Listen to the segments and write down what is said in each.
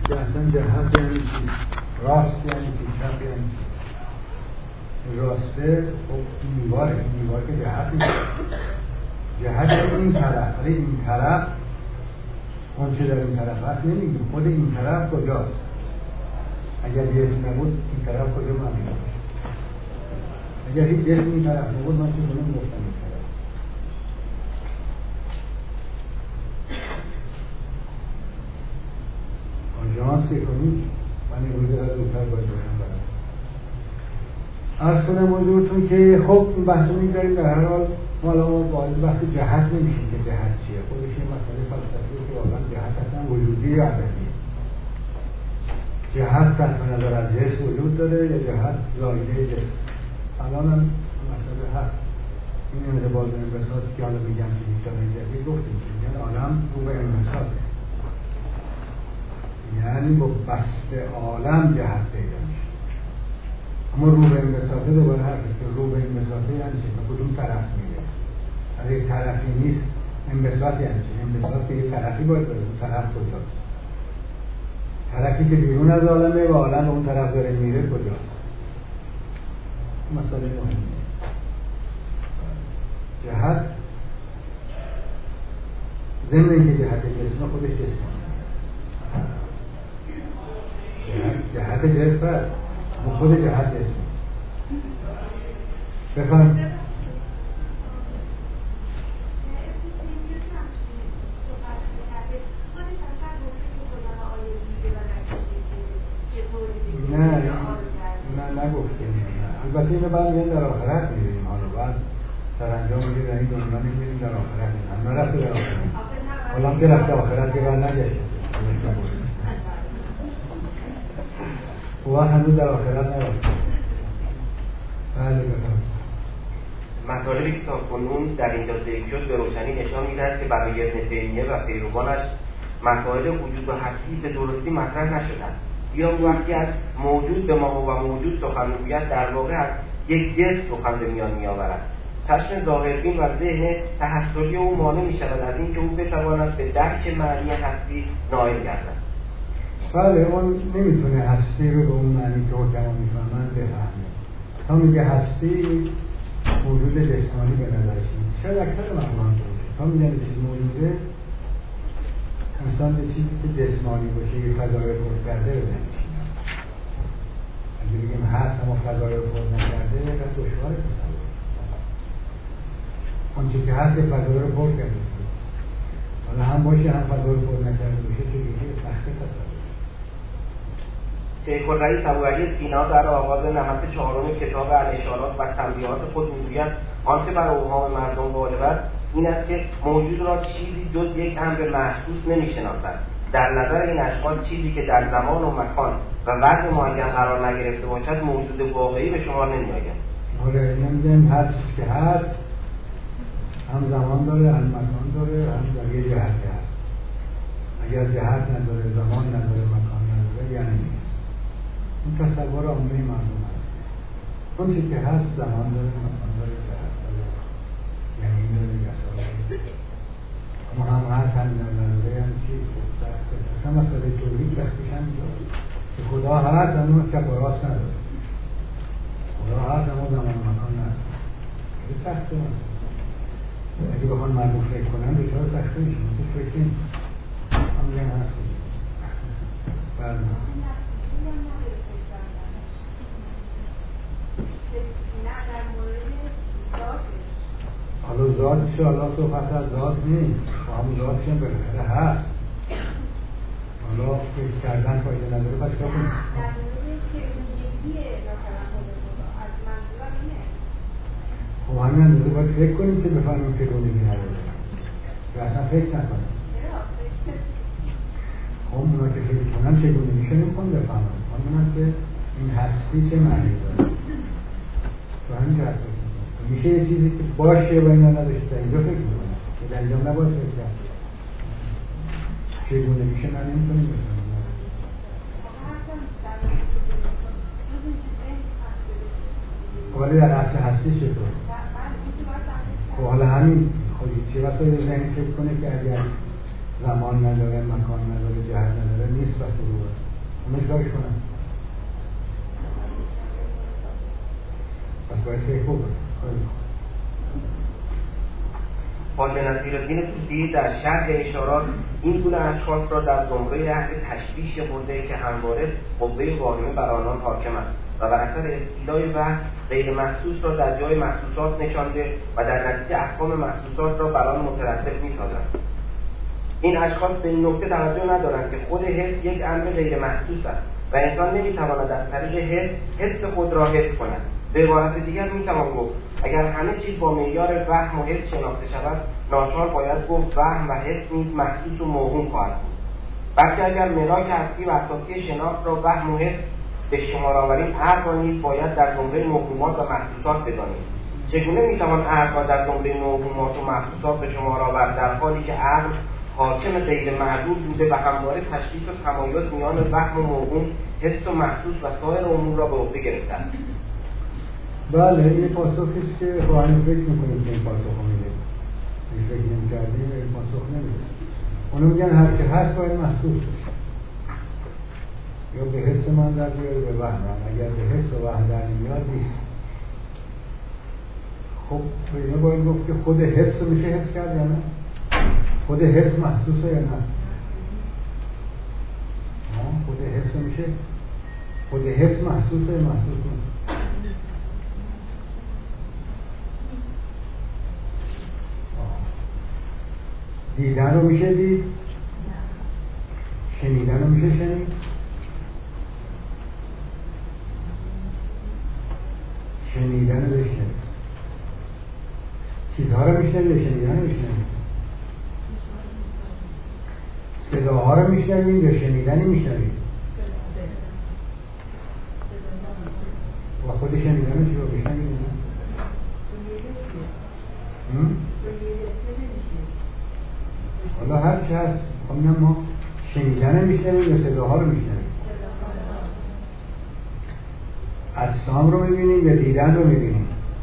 اصلا جهت یعنی چی؟ راست یعنی چی؟ چپ یعنی چی؟ راسته خب دیواره، این دیوار که جهت نیست. جهت این طرف، ولی این طرف اون چه در این طرف هست نمیگیم. خود این طرف کجاست؟ اگر جسم نبود این طرف کجا معلوم باشه؟ اگر هیچ جسم این طرف نبود من چه کنم گفتم این طرف. آژانس اکونومیک من این روزه را زودتر باید برم. عرض کنم حضورتون که خب این بحث رو میگذاریم. در هر حال ما باید بحث جهت نمیشیم که جهت چیه. خودش یه مسئله فلسفیه که واقعا جهت اصلا وجودی یا عددیه. جهت صرف نظر از جسم وجود داره یا جهت زایده جسم. الان هم مسئله هست. این انقباض و انبساطی که حالا میگم که دیکتاتور جدید گفتیم که میگن عالم رو به انبساطه، یعنی با بسط عالم جهت پیدا میشه. اما رو به انبساطه دوباره هست که رو به انبساطه یعنی چه؟ به کدوم طرف میره؟ از یک طرفی نیست. انبساط یعنی چه؟ انبساط به یک طرفی باید بره. اون طرف کجاست؟ طرفی که بیرون از عالمه و عالم به اون طرف داره میره کجاست؟ مسئله مهمه. جهت ضمن اینکه جهت جسم خودش جسم نیست. جهت جسم هست اما خود جهت جسم نیست. بفهم نه نگفتیم. البته اینو بعد میگن در آخرت میبینیم. حالا بعد سرانجام میگه در این دنیا نمیبینیم، در آخرت میبینیم. هم نرفته در آخرت. حالا هم که رفته آخرت که بعد نگشته. او هنوز در آخرت نرفته. بله بفرمایید. مطالب کتاب کنون در اینجا ذکر شد به روشنی نشان میدهد که برای ابن تیمیه و پیروانش مسائل وجود و هستی به درستی مطرح نشدند. یا وقتی از موجود به ما و موجود سخن میگوید در واقع از یک جسم سخن به میان میآورد. چشم ظاهربین و ذهن تحصلی او مانع میشود از اینکه او بتواند به درک معنی هستی نائل گردد. بله، اون نمیتونه هستی رو به اون معنی که حکما میفهمن بفهمه. تا میگه هستی موجود جسمانی به نظرش میاد. شاید اکثر مردم باشه. تا میگن چیز موجوده انسان به چیزی که جسمانی باشه یه فضای رو پر کرده رو نمیشینه. اگه بگیم هست اما فضای رو پر نکرده اینقدر دشواره تصور. آنچه که هست یه فضای رو پر کرده. حالا هم باشه هم فضای رو پر نکرده باشه چجوری سخته تصور. شیخ الرئیس ابوعلی سینا در آغاز نمط 4 کتاب الاشارات و تنبیهات خود میگوید آنچه بر اوهام مردم غالب است این است که موجود را چیزی جز یک امر محسوس نمی‌شناسند. در نظر این اشخاص چیزی که در زمان و مکان و وضع معین قرار نگرفته باشد موجود واقعی به شمار نمی‌آید. آره، میگم هر چیزی که هست هم زمان داره، هم مکان داره، هم در یه جهتی هست. اگر جهت نداره، زمان نداره، مکان نداره یعنی نیست. این تصور عامه مردم هست. اون چیزی که هست زمان داره، مکان داره، جهت داره، یعنی این داره یسار داره. اما هم هست هم نداره یعنی چی؟ اصلا مسئله توحید سختیش هم داره که خدا هست اما چپ و راست نداره. خدا هست اما زمان و مکان نداره. این سخته مسئله. اگه بخوان مردم فکر کنن دچار سخته میشن. تو فکر نمی هم میگن هست بله. حالا ذاتش حالا تو پس از ذات نیست و همون ذاتش هم بالاخره هست. حالا فکر کردن فایده نداره پس کار کنید. خب همین اندازه باید فکر کنیم که بفهمیم که چگونگی نداره و اصلا فکر نکنیم. خب اونا که فکر کنن چگونگیشو نمیخوان بفهمن. همونم که این هستی چه معنی داره تو همین جهت فکر میکنم. میشه یه چیزی که باشه و اینا نداشته در اینجا فکر میکنم که در اینجا نباید فکر کرد. چگونگیشو نمیتونیم بفهمیم. ولی در اصل هستی چطور؟ خب حالا همین خودی چه واسه ذهن فکر کنه که اگر زمان نداره، مکان نداره، جهت نداره نیست و فرو اونش کارش کنم. پس باید فکر بکنم. خواجه نصیرالدین طوسی در شرح اشارات این گونه اشخاص را در زمره اهل تشبیه برده که همواره قوه واهمه بر آنان حاکم است و بر اثر استیلای وحی غیر محسوس را در جای محسوسات نشانده و در نتیجه احکام محسوسات را بر آن مترتب می‌سازند. این اشخاص به این نکته توجه ندارند که خود حس یک امر غیر محسوس است و انسان نمی‌تواند از طریق حس خود را حس کند. به عبارت دیگر می‌توان گفت اگر همه چیز با معیار وهم و حس شناخته شود، ناچار باید گفت وهم و حس نیز محسوس و موهوم خواهد بود. بلکه اگر ملاک اصلی و اساسی شناخت را وهم و حس به شمار آوریم، عقل را نیز باید در زمره موهومات و محسوسات بدانیم. چگونه می‌توان عقل را در زمره موهومات و محسوسات به شمار آورد در حالی که عقل حاکم غیر معدود بوده و همواره تشخیص و تمایز میان وهم و موهوم، حس و محسوس و سایر امور را به عهده گرفته است؟ بله، این پاسخی است که خواهیم فکر میکنیم که این پاسخ رو میده. این فکر نمی‌کردیم این پاسخ نمیده. اونو میگن هر که هست باید محسوس بشه، یا به حس من در بیاره به وهم. اگر به حس و وهم در نمیاد نیست. خب به اینا باید گفت که خود حس رو میشه حس کرد یا نه؟ خود حس محسوسه یا نه؟ خود حس رو میشه، خود حس محسوسه یا محسوس نه؟ دیدن رو میشه دید، شنیدن رو میشه شنید، شنیدن رو بشنید، چیزها رو میشنید، شنیدن رو میشنید، صداها رو میشنید یا شنیدنی میشنید و خود شنیدن رو چی رو بشنید نه؟ حالا هر چی هست خواهیم ما شنیدن میشنویم یا صداها رو میشنویم، اجسام رو میبینیم یا دیدن رو میبینیم؟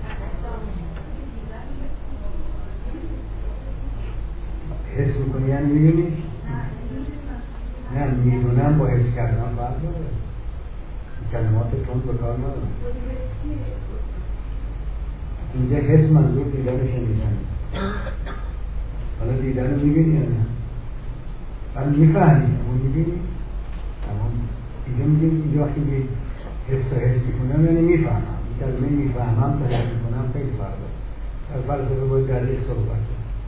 حس میکنی یعنی میبینی؟ نه، میدونم با حس کردن فرق داره. کلمات تون به کار ندارم. اینجا حس منظور دیدن و شنیدن. حالا دیدن رو میبینی یا نه؟ ولی میفهمی، اون میبینی؟ تمام. اینجا میگیم اینجا وقتی حس و حس میکنم یعنی میفهمم. این کلمه میفهمم تا حس میکنم خیلی فرق داره. در فلسفه باید در یک صحبت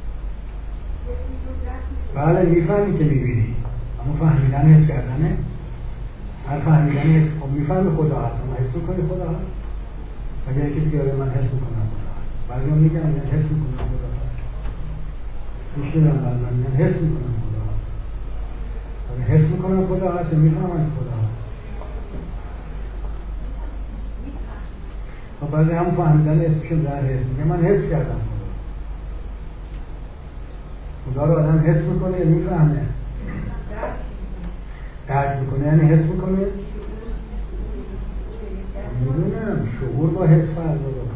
بله میفهمی که میبینی، اما فهمیدن حس کردنه. هر فهمیدن حس خب میفهمی خدا هست، اما حس میکنی خدا هست. اگر یکی بگه من حس میکنم خدا هست، بعضی هم میگن من حس میکنم خدا هست، میشنم من حس میکنم خدا هست. اگر حس میکنم خدا هست میفهمم خدا هست. خب بعضی هم فهمیدن اسمشون در حس میگه من حس کردم خدا رو. آدم حس میکنه یا میفهمه؟ درک میکنه یعنی حس میکنه؟ میدونم شعور با حس فرق داره.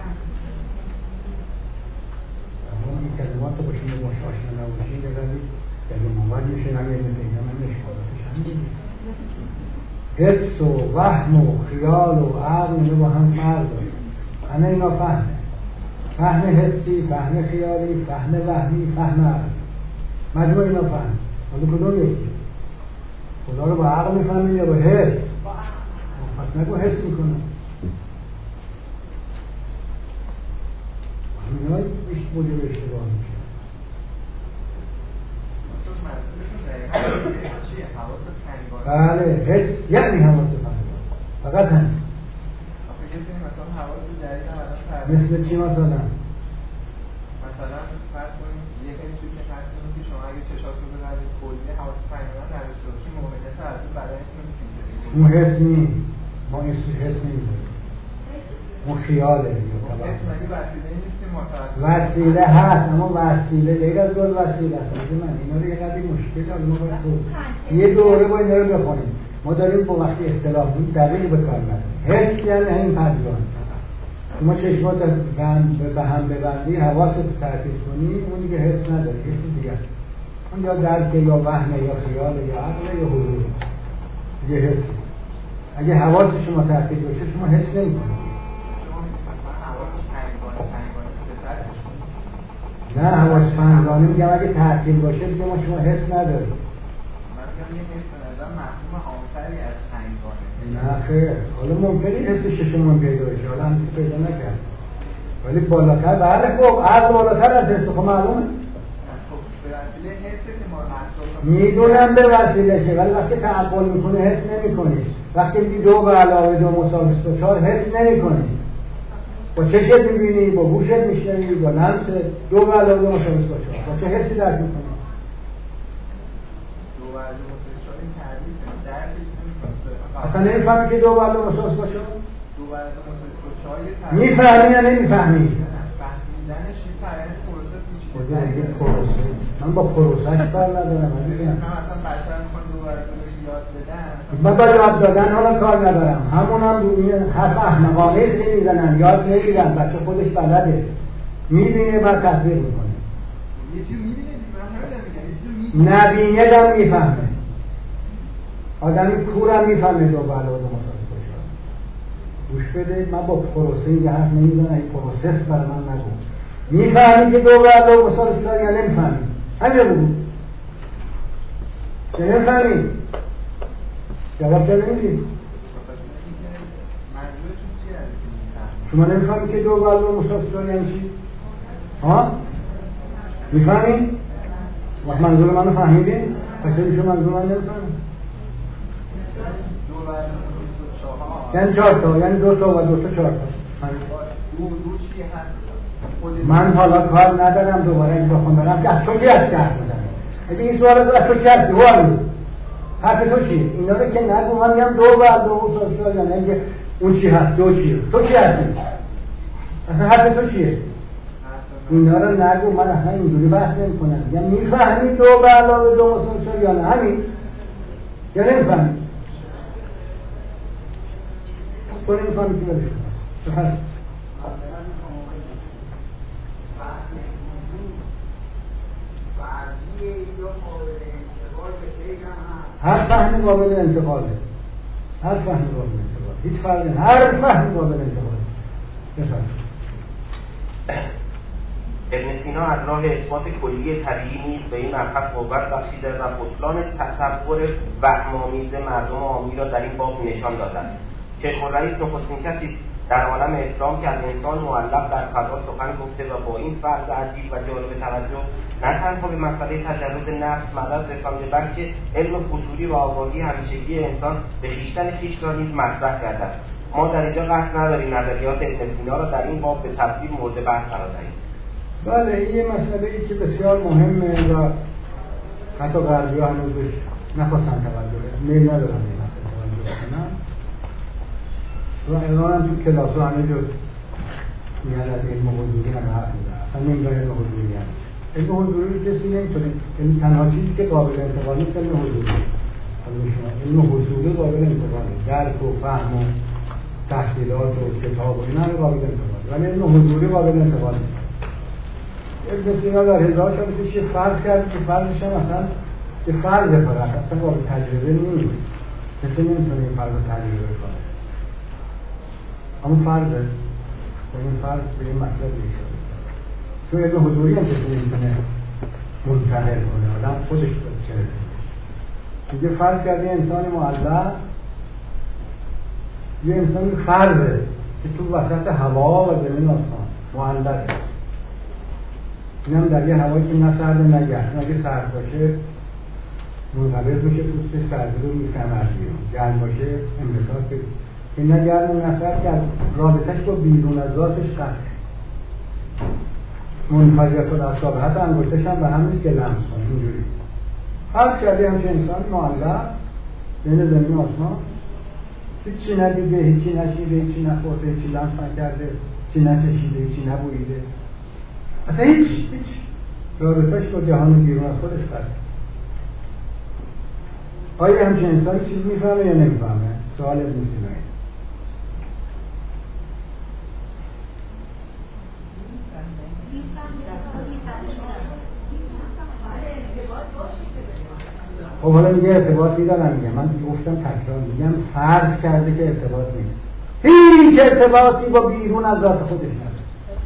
اما این کلمات رو باشیم باش آشنا نباشیم بگردید در موقع میشه نمیده دیگه من نشکاراتش هم حس و وهم و خیال و عقل اینو با هم فرق داره. همه اینا فهمه، فهم حسی، فهم خیالی، فهم وهمی، فهم عقل، مجموع اینا فهم. حالا کدوم یکی؟ خدا رو با عقل میفهمی یا با حس؟ پس نگو حس میکنم. همینا بیشت بوده به اشتباه میشه. بله حس یعنی حواس فهمی فقط همین. مثل چی مثلا؟ مثلا فرض کنیم یک چیزی که فرض کنیم که شما اگه چشاتون رو ببندید کلی حواس فهمی نداشته باشید موقعیت از بدنتون می‌گیره. اون حس نیست. ما این حس نمی‌دونیم. اون خیاله یا طبعا. مگه وسیله نیست که متوسط وسیله هست اما وسیله غیر از اون وسیله است. من اینا رو یه قدری مشکل دارم. یه دوره با اینا رو بخونیم. ما داریم با وقتی اصطلاح دقیق به کار می‌بریم. حس یعنی همین پنجگان. شما چشمات به هم ببندی، حواست ترکیب کنی، اون دیگه حس نداره، حس دیگه است. اون یا درک یا وهم یا خیال یا عقل یا حضور. یه حس. اگه حواس شما تعطیل باشه شما حس نمی‌کنید. نه حواس پنجگانه میگم اگه تعطیل باشه دیگه ما شما حس نداریم. من میگم یه حس نظر مفهوم عام‌تری از پنجگانه. نه خیر، حالا ممکنه حس ششمون پیدا بشه، حالا هم پیدا نکرد. ولی بالاتر، بله خب عقل بالاتر از حس، خب معلومه. میدونم به وسیله شه، ولی وقتی تعقل میکنه حس نمیکنی. وقتی میگی 2 به علاوه 2 مساوی 4 حس نمیکنی. با چشت میبینی، با گوشت میشنوی، با لمس 2 به علاوه 2 مساوی 4. با چه حسی درک میکنی؟ 2 به علاوه 2 مساوی 4 این تعریف درک اصلا نمیفهمی که 2 به علاوه 2 مساوی 4؟ 2 به علاوه 2 مساوی 4 میفهمی یا نمیفهمی؟ فهمیدنش این فرآیند پروسه میشه. پروسه. من با پروسهش کار ندارم. من مثلا بچه‌ها میخوان 2 به علاوه 2 یاد بدن. من با یاد دادن حالا کار ندارم. همون هم دونی حرف احمقانه است که میزنن، یاد نمیدن، بچه خودش بلده. میبینه بعد تطبیق میکنه. یه چیز میبینه دیگه، نبینه دم میفهمه. آدمی کورم میفهمه 2 به علاوه 2 مساوی 4. گوش بده، من با پروسه این حرف نمیزنم، این پروسس برای من نگو. میفهمی که 2 به علاوه 2 مساوی 4 یا نمیفهمی؟ همین رو بگو. چه نمیفهمی؟ جواب چه نمیدید؟ شما نمیفهمی که 2 به علاوه 2 مساوی 4 یعنی چی؟ ها؟ میفهمی؟ وقت منظور منو فهمیدین؟ پس شما منظور من نمیفهمی؟ یعنی 4 تا، یعنی 2 تا و 2 تا 4 تا. من حالا کار ندارم دوباره این بخون برم که از تو کی هست کرد میزنم. اگه این سوال از تو کی هستی؟ حرف تو چیه؟ اینا رو که نگو، من میگم 2 به علاوه 2 مساوی 4 یعنی اینکه اون چی هست؟ 2 چیه؟ تو کی هستی؟ اصلا حرف تو چیه؟ اینا رو نگو، من اصلا اینجوری بحث نمی کنم. میگم میفهمی 2 به علاوه 2 مساوی 4 یا نه؟ همین؟ یا نمیفهمی؟ تو نمیفهمی که بلش کنست. هر فهم قابل انتقاله. هر فهم قابل انتقاله. هیچ فرقی نه. هر فهم قابل انتقاله. بفرمایید. ابن سینا از راه اثبات کلی طبیعی نیز به این مبحث قوت بخشیده و بطلان تصور وهم‌آمیز مردم عامی را در این باب نشان دادند. شیخ الرئیس نخستین کسی در عالم اسلام که از انسان معلق در فضا سخن گفته و با این فرض عجیب و جالب توجه نه تنها به مسئله تجرد نفس مدد رسانده، بلکه علم فضولی و آگاهی همیشگی انسان به خویشتن خویش را نیز مطرح کرده است. ما در اینجا قصد نداریم نظریات ابن سینا را در این باب به تفصیل مورد بحث قرار دهیم. بله، این یه مسئله‌ای که بسیار مهمه و حتی غربی‌ها هنوز نخواستن توجه کنن، میل ندارن این مسئله توجه کنن. و الان هم تو کلاس‌ها همه جور میگن از علم حضوری هم حرف میزنن. اصلا نمی‌دونن علم حضوری هم. علم حضوری رو کسی نمی‌تونه. این تنها چیزی که قابل انتقال نیست علم حضوری. علم حضوری قابل انتقاله. درک و فهم و تحصیلات و کتاب و اینا هم قابل انتقاله. ولی علم حضوری قابل انتقال نیست. ابن سینا در 1000 سال پیش یه فرض کرد که فرضش هم اصلا یه فرضه، فقط اصلا قابل تجربه نیست. کسی نمی‌تونه این فرض رو تجربه کنه. اما فرضه و این فرض به این مطلب میشه. چون علم حضوری هم کسی نمی‌تونه منتقل کنه، آدم خودش باید چه رسید. دیگه فرض کرده انسان معلق یه انسان فرضه که تو وسط هوا و زمین آسمان معلقه. این هم در یه هوایی که نه سرد نه گرم. اگه سرد باشه منقبض میشه، پوستش سرد رو میفهمه از بیرون. گرم باشه انبساط بگیر. این نه گرم نه سرد که رابطش با بیرون از ذاتش قطعه. منفجرت الاعصاب، حتی انگشتش هم به هم نیست که لمس کنه. اینجوری فرض کرده همچه انسان معلق بین زمین و آسمان، هیچی ندیده، هیچی نشیده، هیچی نخورده، هیچی لمس نکرده، هیچی نچشیده، هیچی نبوییده، اصلا هیچ رابطه‌اش با جهان بیرون از خودش قطعه. آیا همچین انسانی چیز میفهمه یا نمیفهمه؟ سوال ابن سینا. خب حالا میگه ارتباطی دارم، میگم من گفتم تکرار میگم فرض کرده که ارتباط نیست، هیچ ارتباطی با بیرون از ذات خودش نداره.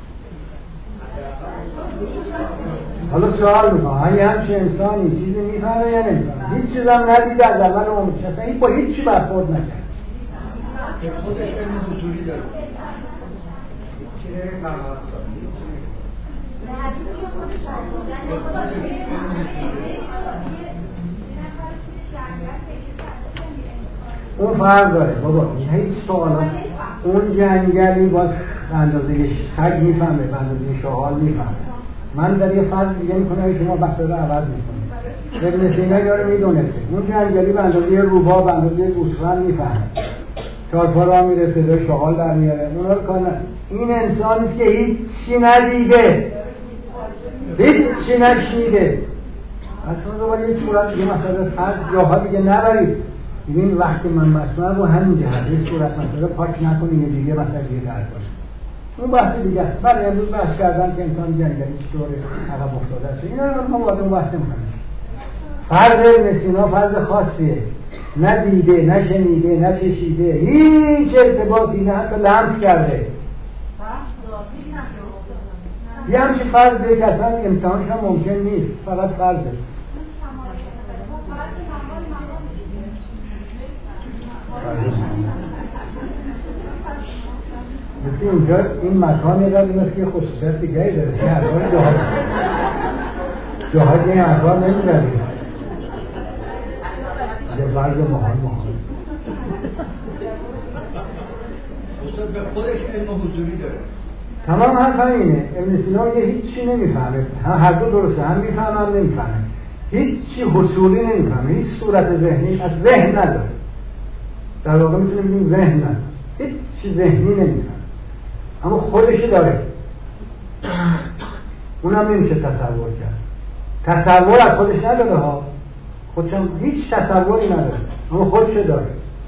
حالا سوال میکنم اگه همچه انسانی چیزی میفهمه یا نمیفهمه؟ هیچ چیز هم ندیده از اول عمرش، اصلا این با هیچ چی برخورد نکرد. خودش علم حضوری داره. اون فرق داره بابا، هیچ سوالا اون جنگلی باز اندازه خگ میفهمه، اندازه شغال میفهمه. من در یه فرض دیگه میکنم شما بسته رو عوض میکنید. ابن سینا داره میدونسته اون جنگلی به اندازه روباه، به اندازه گوسفند میفهمه، چارپا را میره صدای شغال در میاره، اونا رو کار نه. این انسانیست که هیچی ندیده، هیچی نشنیده. اصلا دوباره یه صورت دیگه مسئله فرض جاها دیگه نبرید. ببین وقتی من مسئله رو همین جهت یه صورت مسئله پاک نکنید، یه دیگه مسئله دیگه تر کنید. اون بحث دیگه است. بله امروز بحث کردن که انسان جنگلی چطور عقب افتاده است. اینا رو ما وارد اون بحث نمی‌کنیم. فرض ابن سینا فرض خاصیه. نه دیده، نه شنیده، نه چشیده، هیچ ارتباطی نه حتی لمس کرده. یه همچین فرضه که اصلا امتحانش هم ممکن نیست، فقط فرضه. مثل اینجا این مکان یه داری مثل که خصوصیت دیگه داره که احوال جاهای که این احوال نمیزنیم یه فرض محال استاد به خودش علم حضوری داره. تمام حرف همینه. ابن سینا یه هیچی نمیفهمه، هر دو درسته، هم میفهمه هم نمیفهمه، هیچی حصولی نمیفهمه، هیچ صورت ذهنی از ذهن نداره. در واقع میتونیم بگیم ذهن نداره، هیچی ذهنی نمیفهمه، اما خودش داره. اونم نمیشه تصور کرد. تصور از خودش نداره ها، خودشم هیچ تصوری نداره، اما خودش داره.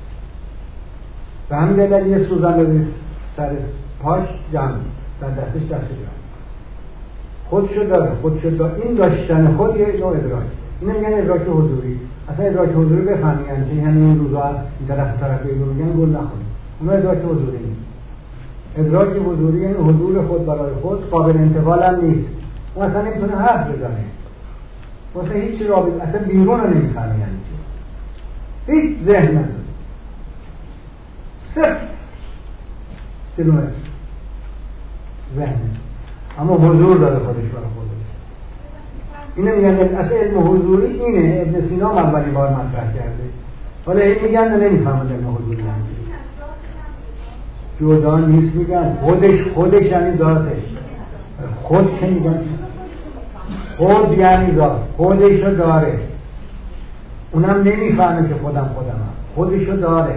به همین دلیل یه سوزن بزنی سر پاش جمع، در دستش دست جمع، خودشو داره، خودشو داره. این داشتن خود یه نوع ادراک، اینو میگن ادراک حضوری. اصلا ادراک حضوری بفهمین یعنی همین این روزا این طرف اینو میگن گل نخورید، اون ادراک حضوری نیست. ادراک حضوری یعنی حضور خود برای خود، قابل انتقال هم نیست. اون اصلا نمیتونه حرف بزنه، واسه هیچ رابطه، اصلا بیرون رو نمیفهمه، یعنی هیچ ذهن نداره، صرف کیلومتر ذهن، اما حضور داره خودش برای خودش. اینه میگن اصلا علم حضوری اینه. ابن سینا اولی بار مطرح کرده، حالا این میگن نمیفهمه علم حضوری یعنی جدا نیست، میگن خودش یعنی ذاتش. خود که میگن خود یعنی ذات، خودشو داره. اونم نمیفهمه که خودم خودشو داره.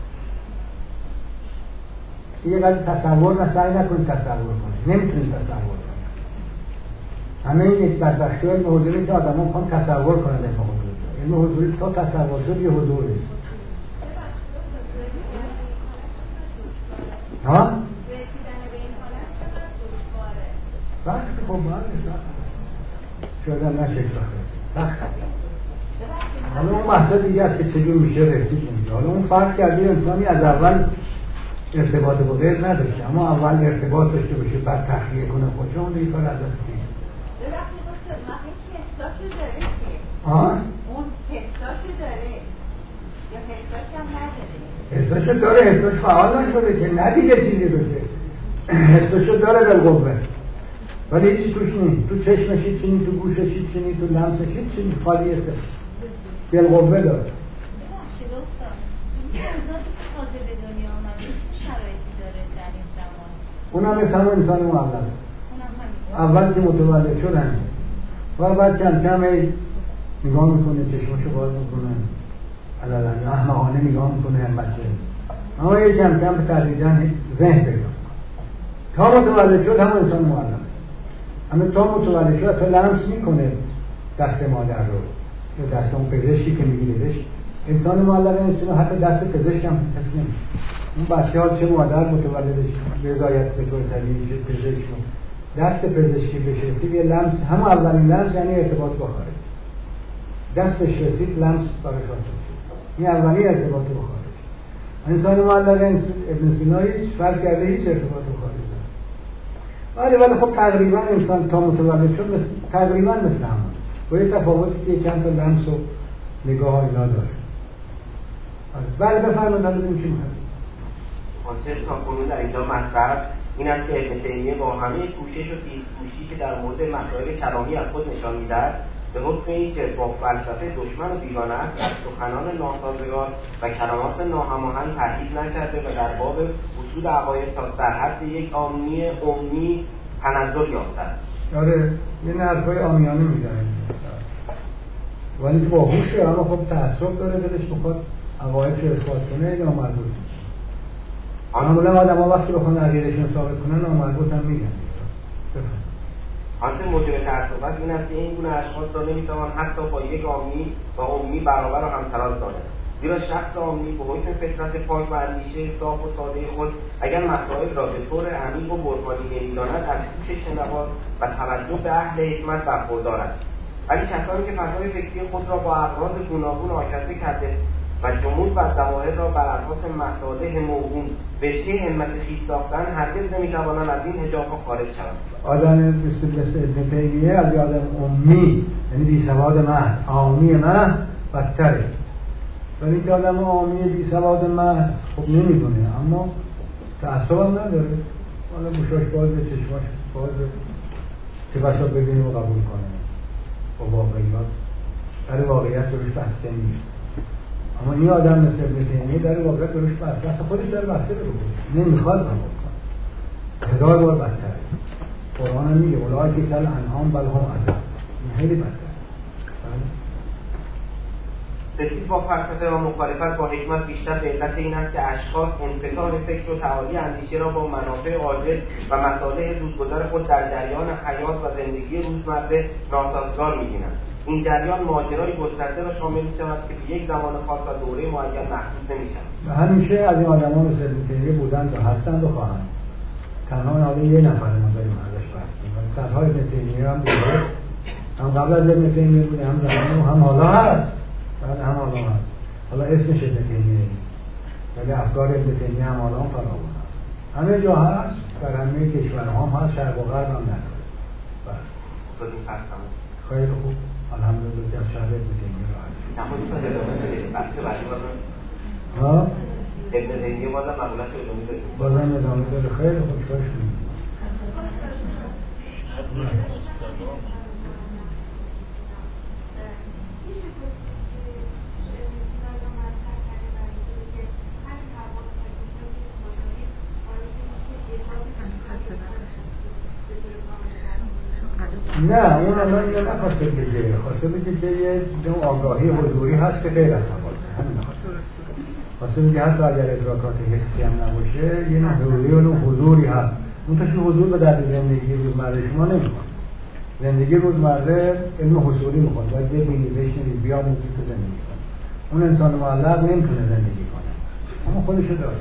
یه قدر تصور سعی نکنید تصور کنید، نمیتونید تصور کنید. همه این یک بدبختی علم حضوری که آدم ها میخوان تصور کنند. علم حضوری تا تصور شد یه حضور نیست. ها؟ سخت خب بله سخت شدن نشه سخت. حالا اون بحثا دیگه است که چجور میشه رسید اونجا. حالا اون فرض کرده انسانی از اول ارتباط با غیر نداشته، اما اول ارتباط داشته باشه بعد تخلیه کنه خودشو، اون دیگه کار ازش نیست. اون حساشو داره یا حساش هم نداره؟ حساشو داره، حساش فعال نشده که ندیده چیزی رو، که حساشو داره بالقوه، ولی هیچی توش نیست. تو چشمش هیچی نیست، تو گوشش هیچی نیست، تو لمسش هیچی نیست، خالی هست، بالقوه داره. اونم مثل همه انسان معلم، اول که متولد شدن و بعد کم کم نگاه میکنه، چشمشو باز میکنه، علالم احمقانه نگاه میکنه هم بچه، اما یه کم کم به تدریجا ذهن پیدا تا متولد شد همه انسان معلم. اما تا متولد شد تا لمس میکنه دست مادر رو یا دست اون پزشکی که میگیردش، انسان معلم انسان حتی دست پزشک هم حس نمیشه. اون بچه ها چه مادر متولدش رضایت به طور طبیعی چه پزشک دست پزشکی بشه، یه لمس، همه اولین لمس یعنی ارتباط با خارج. دستش رسید لمس برای حاصل شد. این اولی ارتباط با خارج. انسان معلق ابن سینا هیچ فرض کرده هیچ ارتباط با خارج نداره. ولی خب تقریبا انسان تا متولد شد تقریبا مثل همون. با یه تفاوتی که چند تا لمس و نگاه اینا داره. بله بفرمایید حالا ببینیم چی می‌خواید. آنچه تا کنون در اینجا مطرح این است که ابن تیمیه با همه کوشش و تیزکوشی که در مورد مسائل کلامی از خود نشان می‌دهد به حکم اینکه با فلسفه دشمن و بیگانه است از سخنان ناسازگار و کلمات ناهماهنگ پرهیز نکرده و در باب اصول عقاید تا در حد یک عامی امی تنزل یافته است. آره یه حرفای عامیانه می‌زنه ولی باهوشه، اما خب تعصب داره، دلش بخواد عقاید رو اثبات کنه نامربوط. معمولا آدم‌ها وقتی بخوان عقیده‌شون ثابت کنن نامربوط هم میگن. آنچه موجب تعصب است این است که این گونه اشخاص را نمی‌توان حتی با یک عامی و امی برابر و همتراز دانست. زیرا شخص عامی به حکم فطرت پاک و اندیشه صاف و ساده خود اگر مسائل را به طور عمیق و برهانی نمی‌داند از گوش شنوا و توجه به اهل حکمت برخوردار است. ولی کسانی که فضای فکری خود را با اغراض گوناگون آشفته کرده و جمود و ظواهر را بر اساس مصالح موهوم وجهه همت خویش ساختن هرگز نمی‌توانند از این حجاب‌ها خارج شوند. آدم مثل ابن تیمیه از آدم امی یعنی بی‌سواد محض عامی محض بدتره. ولی که آدم عامی بی‌سواد محض خب نمی‌دونه اما تعصب هم نداره. حالا گوشاش بازه، چشماش بازه، که بسا ببینه و قبول کنه با واقعیات. در واقعیت روش بسته نیست. اما این آدم مثل ابن تیمیه در واقعیت روش بسته است. خودش داره بسته رو بکنه، نمیخواد قبول کنه. 1000 بار بدتره. قرآن هم میگه اولئک کالانعام بل هم اضل. این خیلی بدتره. ستیز با فلسفه و مخالفت با حکمت بیشتر به علت این است که اشخاص انفصال فکر و تعالی اندیشه را با منافع عاجل و مصالح زودگذر خود در جریان حیات و زندگی روزمره ناسازگار می‌بینند. این جریان ماجرای گسترده را شامل می‌شود که به یک زمان خاص و دوره معین محدود نمی‌شود. همیشه از این آدم‌ها مثل ابن تیمیه بودند و هستند و خواهند. تنها حالا یه نفر ما داریم ازش بحث می‌کنیم. صدها ابن تیمیه هم بوده. هم قبل از ابن تیمیه بوده، هم زمان و هم حالا هست. بعد هم حالا هست. حالا اسمش ابن تیمیه ولی افکار ابن تیمیه هم حالا فراوان هست. همه جا هست، در همه کشورها هم هست، شرق و غرب هم نداره. خیلی خوب. الحمدلله که از شهر ابن تیمیه را هست. ابن تیمیه بازم مقولش ادامه داره. بازم ادامه داره. خیلی خوب شاید شدید. نه اون الان اینو نخواسته بگه، خواسته بگه که یه نوع آگاهی حضوری هست که غیر از حواسه. همین خواسته بگه حتی اگر ادراکات حسی هم نباشه یه نوع حضوری و نوع حضوری هست. اون تاشون حضور به درد زندگی روزمره شما نمیخواد. زندگی روزمره علم حضوری میخواد، باید ببینی بشنوی بیاموزی که زندگی کنی. اون انسان معلق نمیتونه زندگی کنه اما خودشو داره.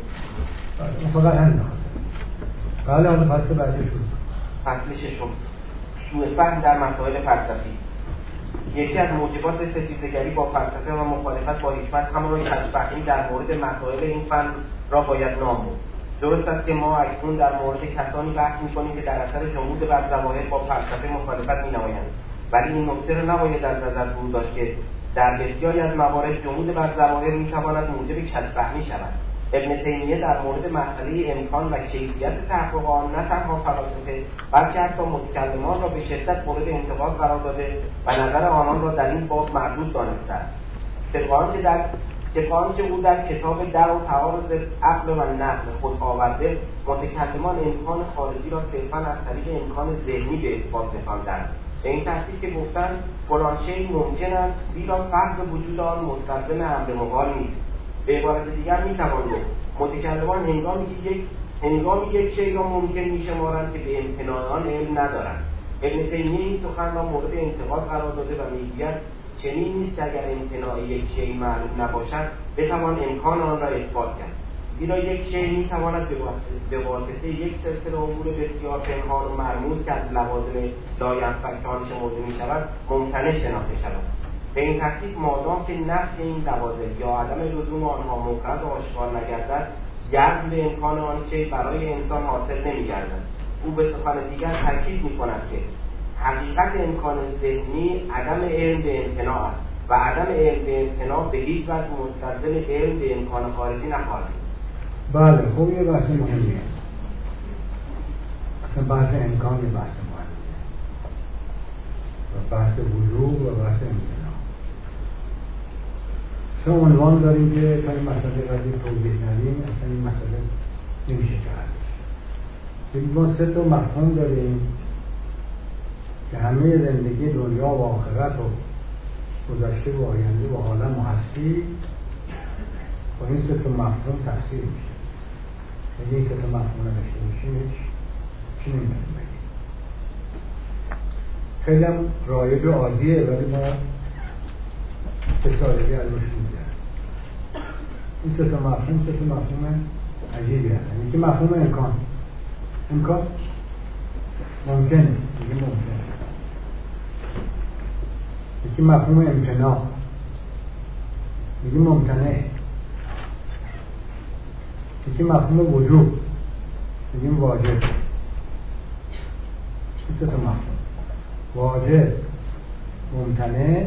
اون فقط همین خواسته. بله حالا فصل بعدی شد. فصل ششم سوء فهم در مسائل فلسفی. یکی از موجبات ستیزگری با فلسفه و مخالفت با حکمت همان کژفهمی در مورد مسائل این فن را باید نام برد. درست است که ما اکنون در مورد کسانی بحث می‌کنیم که در اثر جمود بر ظواهر با فلسفه مخالفت می‌نمایند، ولی این نکته را نباید از نظر فرو داشت که در بسیاری از موارد جمود بر ظواهر می‌تواند موجب کژفهمی شود. ابن تیمیه در مورد مسئله امکان و کیفیت تحقق آن نه تنها فلاسفه بلکه حتی متکلمان را به شدت مورد انتقاد قرار داده و نظر آنان را در این باب مردود دانسته است. طبق آنچه او در کتاب در و تعارض عقل و نقل خود آورده، متکلمان امکان خارجی را صرفاً از طریق امکان ذهنی به اثبات رساندند. به این ترتیب که گفتند فلان شیء ممکن است زیرا فرض وجود آن مستلزم امر محال نیست. به عبارت دیگر میتوان گفت متکلمان هنگامی یک شیء را ممکن میشمارند که به امتناع آن علم ندارند. ابن تیمیه این سخن را مورد انتقاد قرار داده و میگوید چنین نیست که اگر امتناع یک شیء معلوم نباشد بتوان امکان آن را اثبات کرد. زیرا یک شیء میتواند به واسطه یک سلسله امور بسیار پنهان و مرموز که از لوازم لاینفک آنچه موضوع میشود ممتنع شناخته شود. به این ترتیب مادام که نفی این دوازه یا عدم لزوم آنها مفرد و آشکار نگردد، جذب امکان آنچه برای انسان حاصل نمی‌گردد. او به سخن دیگر تاکید می‌کند که حقیقت امکان ذهنی عدم علم به امتناع است و عدم علم به امتناع به هیچ وجه مستلزم علم به امکان خارجی نخواهد. بله، خب یه بحث مهمیه. اصلا بحث امکان یه بحث مهمیه و بحث وجود و بحث امتناع. سه عنوان داریم که تا این مسئله قدیم توضیح ندیم اصلا این مسئله نمیشه کردش. ما سه تا مفهوم داریم که همه زندگی دنیا و آخرت و گذشته و آینده و عالم و هستی با این سه تا مفهوم تفسیر میشه. یعنی این سه تا مفهوم داشته باشیم چی نمیتونیم بگیم. خیلی هم رایج و عادیه ولی ما به سادگی ازش میگذریم. این سه تا مفهوم عجیبی هستن. یکی مفهوم امکان ممکنه، میگه ممکنه. یکی مفهوم امتناع، میگه ممتنع. یکی مفهوم وجوب، میگیم واجب. این سه تا مفهوم: واجب، ممتنع،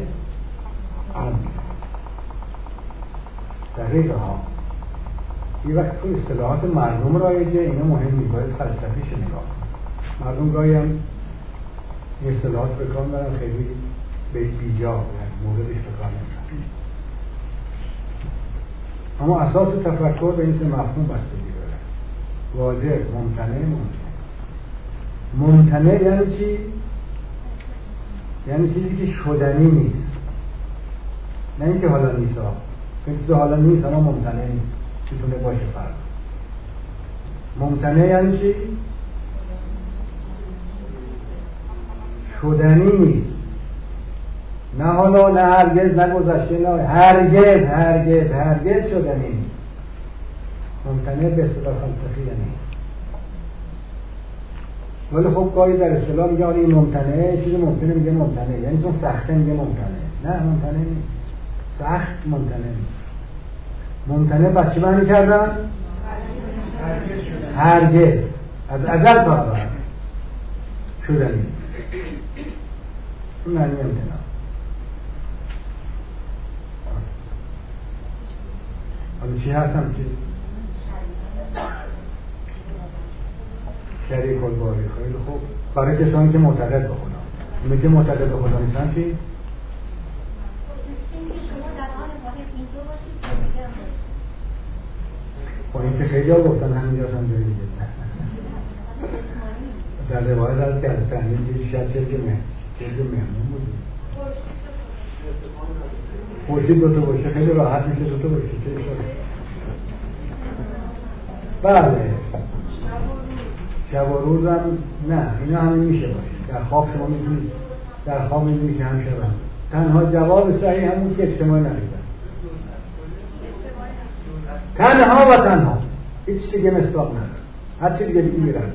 دقیقه ها. یه وقت تو اصطلاحات مردم رایجه، اینا مهم نیست، باید فلسفیش نگاه. مردم گاهی هم این اصطلاحات به کار میبرن خیلی بیجا، یعنی موردش به کار نمیبرن. اما اساس تفکر به این سه مفهوم بستگی داره: واجب، ممتنع، ممتنع یعنی چی؟ یعنی چیزی که شدنی نیست، نه اینکه حالا نیست. چیزی حالا نیست اما ممتنع نیست، میتونه باشه فرق. ممتنع یعنی چی؟ شدنی نیست، نه حالا، نه هرگز، نه گذشته، نه هرگز شدنی نیست. ممتنع به اصطلاح فلسفی یعنی. ولی خب گاهی در اصطلاح میگه این ممتنعه، چیز ممکنه میگه ممتنعه، یعنی چون سخته میگه ممتنعه. نه، ممتنع نیست، سخت ممتنع نیست. ممتنع بس چی معنی کردن؟ هرگز، از ازل تا ابد شدنی. این معنی امتناع. حالا چی هستم؟ چیز شریک الباری. خیلی خوب. برای کسانی که معتقد به خدا، اونی که معتقد به خدا نیستن چی؟ خب این که خیلی ها گفتن همینجا هم جایی دیگه. در روایت هست که از تحمیل شاید چرک مهمون بودی خورشید دوتا باشه خیلی راحت میشه دوتا باشه. چه شده؟ بله، شب و روزم نه، اینا همین میشه باشه. در خواب شما میتونید در خواب میدونید که هم شب هم. تنها جواب صحیح همون که اجتماعی نریزن، تنها و تنها، هیچ دیگه مصداق نداره. هر چی دیگه میرن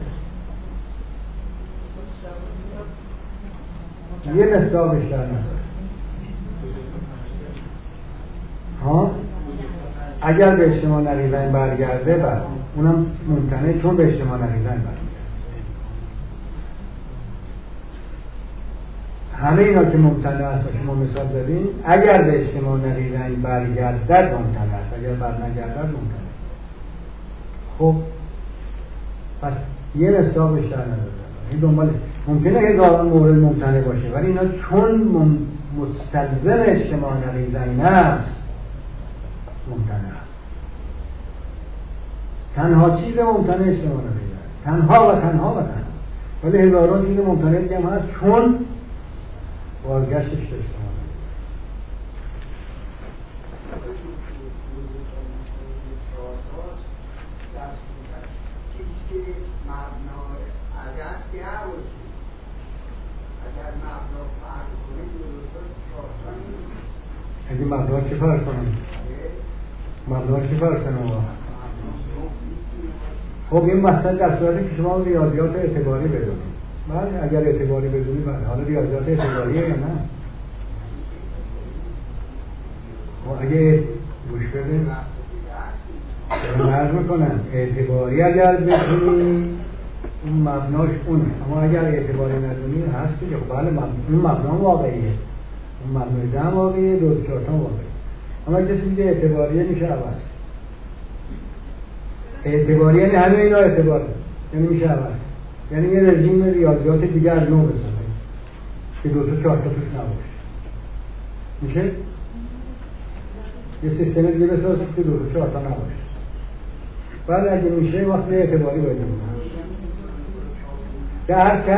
یه مصداق بیشتر نداره. ها؟ اگر به اجتماع نریزن برگرده بعد اونم ممکنه، چون به اجتماع نریزن برگرده. همه اینا که ممتنع است و شما مثال دارین، اگر به اجتماع نریزن برگردد ممتنع است، اگر بر نگردد ممتنع. خب پس یه مصداق بیشتر نداره. این دنبال ممکنه هزاران مورد ممتنع باشه، ولی اینا چون مستلزم اجتماع نریزن است ممتنع است. تنها چیز ممتنع اجتماع نریزن، تنها و تنها و تنها. ولی هزاران چیز ممتنع دیگه هم هست چون بازگشتش به اجتماع نریزن. اگه مبنا چی فرض کنم؟ مبنا چی فرض کنم؟ خب این مسئله در صورتی که شما ریاضیات اعتباری بدونید. بله، اگر اعتباری بدونید، بله. حالا ریاضیات اعتباریه یا نه؟ اگه گوش بده دارم عرض میکنم اعتباری اگر بتونی اون مبناش اونه، اما اگر اعتباری ندونی هست که بله اون مبنا واقعیه، اون مبنای ده واقعیه، 2 4 تا واقعیه. اما کسی میگه اعتباریه میشه عوض. اعتباری یعنی همه اینا اعتباره، یعنی میشه عوض، یعنی یه رژیم ریاضیات دیگه از نو بسازه که 2 تا 4 تا توش نباشه. میشه یه سیستم دیگه بسازه که 2 تا 4 تا نباشه. بعد اگه میشه وقتی اعتباری باید میکنم که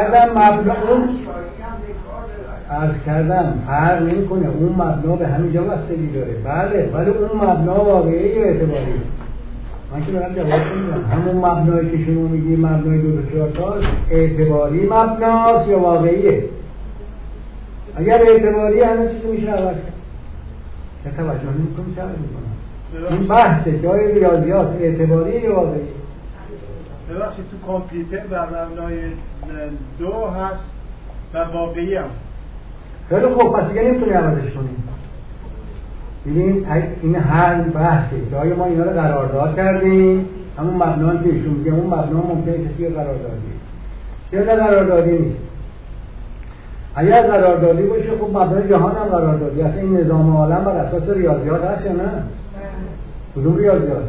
عرض کردم فرق نمی کنه، اون مبنا به همین جا بستگی داره. بله ولی اون مبنا واقعی یا اعتباری؟ من که دارم جواب میدم همون مبنایی که شما میگی مبنای 2 تا 4 تا اعتباری مبناست یا واقعیه؟ اگر اعتباری همه چیز میشه عوض کرد. یا توجه نمیکنم چه عوض میکنم؟ این بحثه جای ریاضیات اعتباری یا واقعی؟ ببخشید تو کامپیوتر بر مبنای 2 هست و واقعی هم. خیلی خوب، پس دیگه نمیتونی عوضش کنی. ببین این هر بحثه جای ما اینا رو قرارداد کردیم، همون مبنا که ایشون میگه اون مبنا ممکنه کسی قراردادی یا نه قراردادی نیست. اگر قراردادی باشه خب مبنای جهان هم قراردادی. اصلا این نظام عالم بر اساس ریاضیات هست یا نه؟ کدوم ریاضیات؟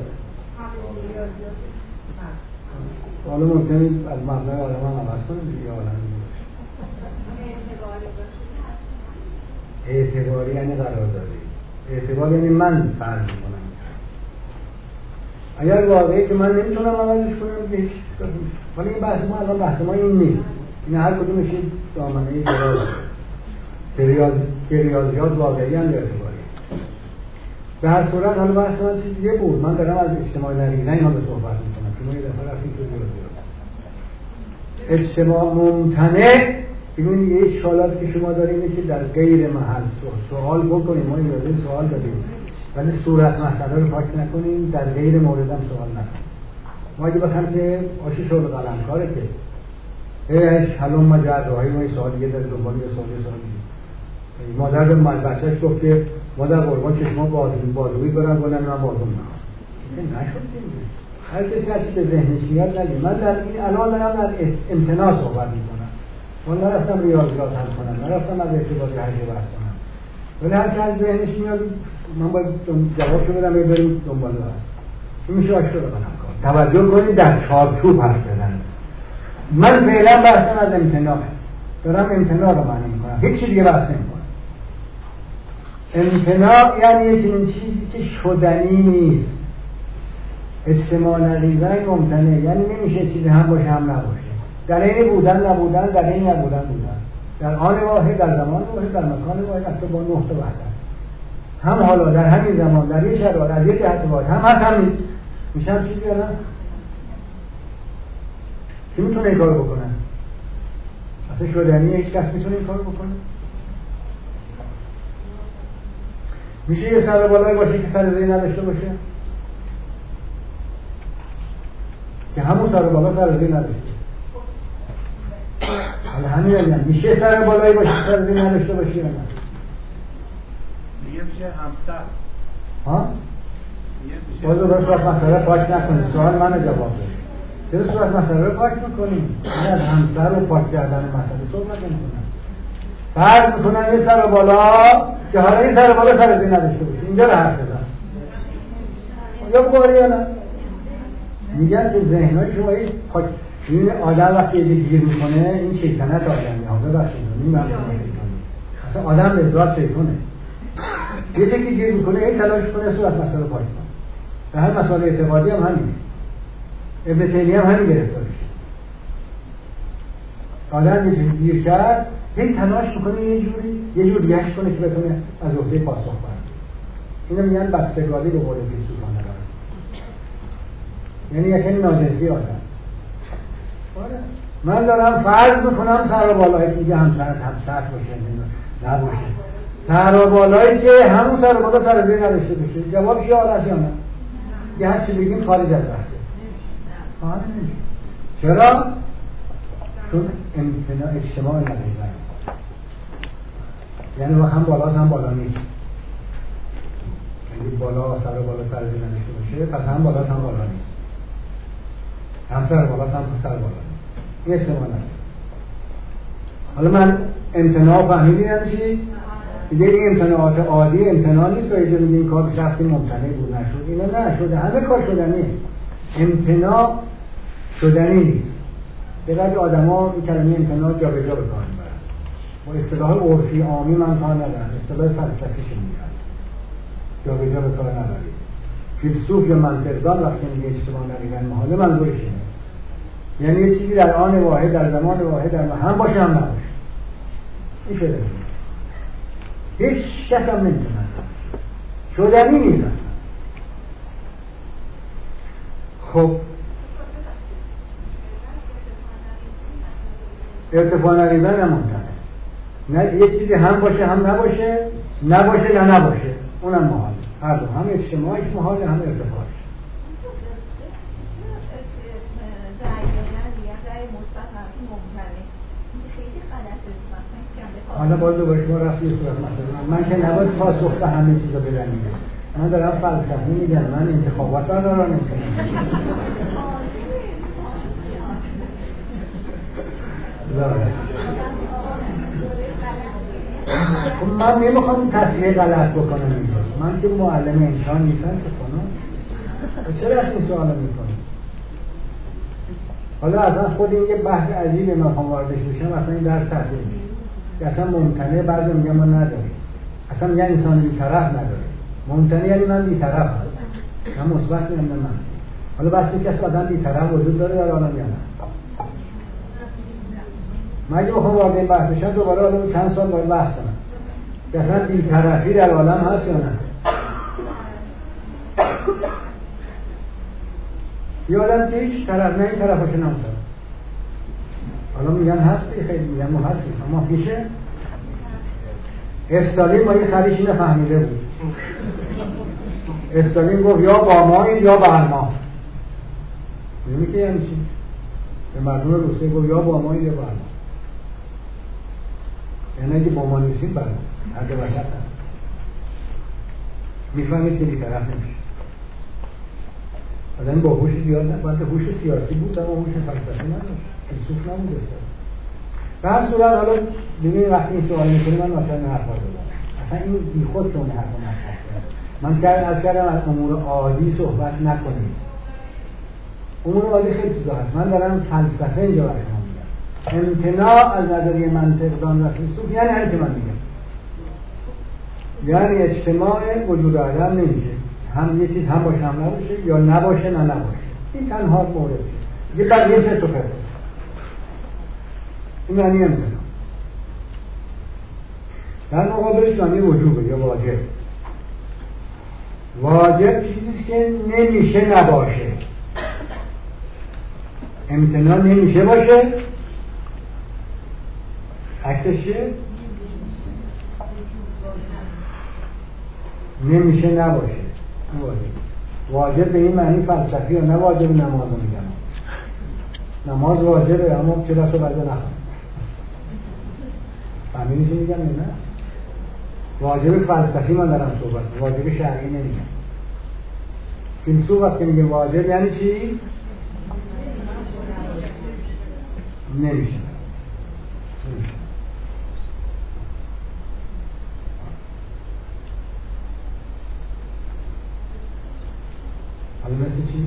حالا ممکنه از مبنای عالم هم عوض کنه دیگه عالم اعتباری یعنی قراردادی. اعتبار یعنی من فرض میکنم. اگر واقعی که من نمیتونم عوضش کنم هیچ کاری نیست. ولی این بحث ما الان بحث ما این نیست. این هر کدومش دامنه دراز که ریاضیات واقعی هم یا اعتباری. به هر صورت حالا بحث من چیز دیگه بود. من دارم از اجتماع نریزه اینا به صحبت میکنم که ما یه دفعه رفتیم تو ریاضیات. اجتماع ممتنع این یه اشکالاتی که شما دارید اینه که در غیر محل سوال بکنیم. ما این سوال داریم ولی صورت مسئله رو پاک نکنیم، در غیر مورد هم سوال نکنیم. ما اگه بخوایم که آشی شغل قلمکاره که حلوم ما جرهایی ما یه سوال دیگه داره دنبال یه سوال دیگه. مادر به بچهش گفت که مادر قربان چشما بازویی برن گلن من بازوم نخوام. این نشد دیگه. هر کسی هرچی به ذهنش میاد نگه. من در این الان دارم از امتناع صحبت میکنم. من نرفتم ریاضیات حل کنم، نرفتم از اعتباری حجه بحث کنم. ولی هر که از ذهنش میاد من باید جوابشو بدم بریم دنبال بحث. این میشه آشکار قلمکار. توجه کنید در چارچوب حرف بزنید. من فعلا بحثم از امتناع. دارم امتناع رو معنی میکنم. هیچ چیز دیگه بحث نمیکنم. امتناع یعنی یه چیزی که شدنی نیست. اجتماع نریزه ممتنع یعنی نمیشه چیزی هم باشه هم نباشه. در این بودن نبودن، در این نبودن بودن، در آن واحد، در زمان واحد، در مکان واحد، حتی با نقطه وحدت. هم حالا در همین زمان در یک شرایط از یک جهت واحد هم هست هم نیست. میشه هم چیزی الان کی میتونه این کارو بکنه؟ اصلا شدنی هیچ کس میتونه این کارو بکنه؟ میشه یه سر بالایی باشه که سر زیر نداشته باشه؟ که همون سر بالا سر زیر نداشته. حالا همین هم میشه سر بالایی باشه که سر زیر نداشته باشه یا نه؟ دیگه میشه همسر. ها؟ باز رو صورت مسئله پاک نکنید. سوال منو جواب بده. چرا صورت مسئله رو پاک میکنیم؟ من از همسر و پاک کردن مسئله صحبت نمیکنم. فرض میکنم یه سر بالا که حالا این سر بالا سر زیر نداشته باشه. اینجا رو حرف بزن. یا بگواری یا نه؟ میگن که ذهنهای شما پاک. این آدم وقتی یه گیر میکنه این شیطنت آدمی ها ببخشید این وقتی اصلا آدم به ذات شیطانه. یه چیزی گیر میکنه این تلاش کنه صورت مسئله پاک کنه. در هر مسئله اعتقادی هم همینه. ابن تیمیه هم همین گرفتار میشه. آدم یه چیزی گیر کرد این تلاش میکنه یه جور دیگه‌اش کنه که بتونه از عهده پاسخ بره. اینو میگن بدسگالی به قول فیلسوفان داره. یعنی یکی ناجنسی آدم. من دارم فرض میکنم سر و بالایی میگه همسر باشه نباشه. سر و بالایی که همون سر و بالا سر زیر نداشته باشه. جوابش یا آره یا نه؟ یه هر چی بگیم خارج از بحثه. چرا؟ چون اجتماع نریزه. یعنی هم بالاست هم بالا نیست. بالا سر زیر نمیشه باشه، پس هم بالا هم بالا نیست، هم سر بالا هم سر بالا نیست. این احتمال نداره. حالا من امتناع فهمیدی چی؟ دیگه این امتناعات عادی امتناع نیست و یه میگه این کار شخصی ممتنع بود نشد، اینا نشده، همه کار شدنیه. امتناع شدنی نیست. بقدر آدما این کلمه امتناع جا به جا به کار میبرن. با اصطلاح عرفی عامی من کار ندارم، اصطلاح فلسفیش میگن جا به جا به کار نبرید. فیلسوف یا منطقدان وقتی میگه اجتماع نریدن محاله منظورش اینه، یعنی یه چیزی در آن واحد در زمان واحد در هم باشه هم نباشه. این شده هیچ کس هم نمیتونه شدنی نیست اصلا. خب ارتفاع نریزن نمونتنه، نه یه چیزی هم باشه هم نباشه، نباشه یا نباشه، اونم محاله. هر دو، هم اجتماعیش محاله هم ارتفاعش. حالا باز دوباره شما رفتی صورت مثلا من که نباید پاسخ به همه چیزا بدم میگم، من دارم فلسفی میگم، من انتخابات دارم نمیکنم. من نمیخوام تصحیح غلط بکنم اینجا، من که معلم انشان نیستم که کنم. چرا از این سوال میکنم؟ حالا اصلا خود این یه بحث عجیبه، من خواهم واردش بشم، اصلا این درس تحلیل میشه که اصلا ممتنع بعضی میگن ما نداریم، اصلا میگن انسان بی‌طرف نداره. ممتنع یعنی من بی‌طرف هستم، نه مثبت نه من. حالا بس که کسی آدم بی‌طرف وجود داره در عالم یا نه؟ من اگه بخوام وارد این بحث بشم دوباره حالا چند سال باید بحث کنم که اصلا بی‌طرفی در عالم هست یا نه. یه آدم که هیچ طرف نه این طرفش نمی‌تونه. حالا میگن هستی، خیلی میگن ما هستیم، اما پیشه استالین با این خریش اینو فهمیده بود. استالین گفت یا با مایید یا بر ما. میدونی که یعنی چی؟ به مردم روسیه گفت یا با مایید یا بر ما، یعنی اگه با ما نیستیم بر ما، هر دو وسط هست. میفهمید که بی‌طرف نمیشه. آدم با هوش زیاد نه، باید هوش سیاسی بود اما هوش فلسفی نداشت، فیلسوف نبود استاد. به هر صورت حالا دیگه وقتی این سوال میکنی من مثلا این حرفا دادم، اصلا این بیخود که اون حرفا نکنم. من از کردم از امور عادی صحبت نکنیم. امور عادی خیلی چیزا هست، من دارم فلسفه اینجا برای شما میگم. امتناع از نظریه منطقدان و فیلسوف یعنی همین که من میگم، یعنی اجتماع وجود عدم نمیشه، هم یه چیز هم باشه هم نباشه، یا نباشه نه نباشه. این تنها موردیه. یه بقیه چه تو فرق. این معنی امتناع. در مقابلش معنی وجوبه یا واجب. واجب چیزیست که نمیشه نباشه. امتناع نمیشه باشه. عکسش چیه؟ نمیشه نباشه. واجب به این معنی فلسفی و نه واجب نماز رو میگم. نماز واجبه اما چرا سو برده نخوام. فهمیدی چی میگم نه؟ واجب فلسفی من دارم صحبت، واجب شرعی نمیگم. فیلسوف وقتی میگه واجب یعنی چی؟ نمیشه. حالا مثل چی؟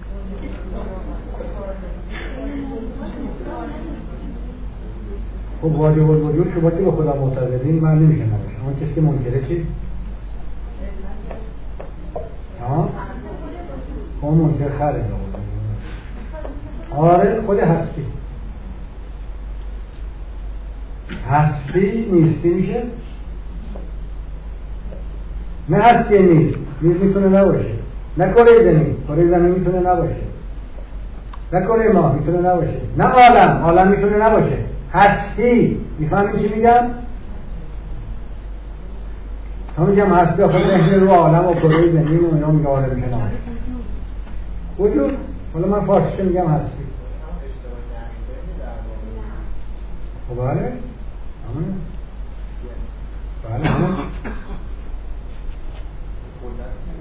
خب واجب الوجود شما که به خدا معتقدین من نمیشه نباشه، اما کسی که منکره چی؟ خب منکر خره. آره خود هستی. هستی نیستی میشه؟ نه هستی نیست، نیست میتونه نباشه. نه کره زمین، کره زمین میتونه نباشه. نه کره ما میتونه نباشه. نه عالم، عالم میتونه نباشه. هستی، میفهمی چی میگم؟ هم میگم هستی آخه ذهن رو عالم و کره زمین و اینا میگه عالم میشه نباشه. وجود، حالا من فارسیش میگم هستی. خب بله؟ بله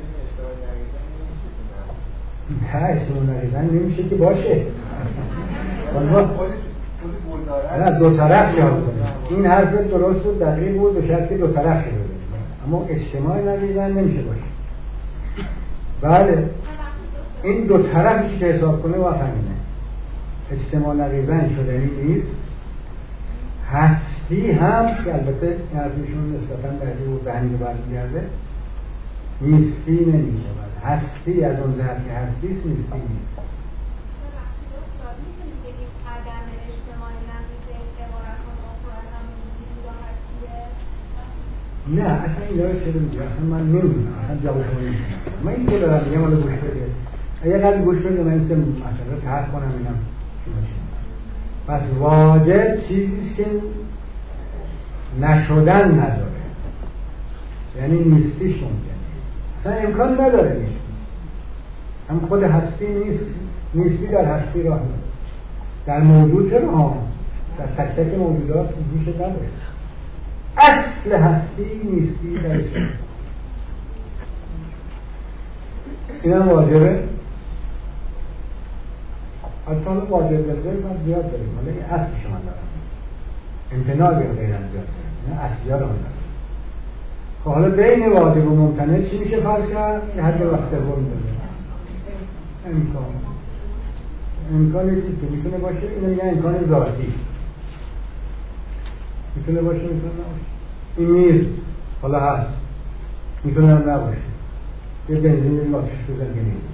نه اجتماع نقیزن نمیشه که باشه. نه دو طرف جواب بده. این حرف درست بود، دقیق بود، به شرط که دو طرف شده بده. اما اجتماع نقیزن نمیشه باشه. بله این دو طرفی که حساب کنه واقعا اینه. اجتماع نقیزن شدنی نیست. هستی هم که البته این حرفشون نسبتاً دقیق و بهنی رو برمیگرده نیستی نمیشه. هستی از اون جهت که هستیست نیستی نیست. نه اصلا این داره چه میگه، اصلا من نمیدونم، اصلا جوابش نمیدونم. من این که دارم میگم حالا گوش بده. اگه قبل گوش بده من این مسئله طرح کنم اینم چی باشه. پس واجب چیزیست که نشدن نداره، یعنی نیستیش ممکن نیست، اصلا امکان نداره نیستی. هم خود هستی نیست، نیستی در هستی راه نداره. در موجود چرا؟ در تک تک موجودات میشه نداره. اصل هستی نیستی درش. این هم واجبه. اصلا واجب بلغیر من زیاد داریم، ولی این اصلش من دارم. امتناع بلغیر هم زیاد داریم، این اصلی ها رو هم داریم. خب حالا بین واجب و ممتنع چی میشه فرض کرد؟ یه حد وسطه رو میدونه. امکان یه چیز که میتونه باشه، اینو میگن امکان ذاتی. میتونه باشه، میتونه نباشه. این میز حالا هست، میتونه هم نباشه. یه بنزین این آتش بزن که نیست.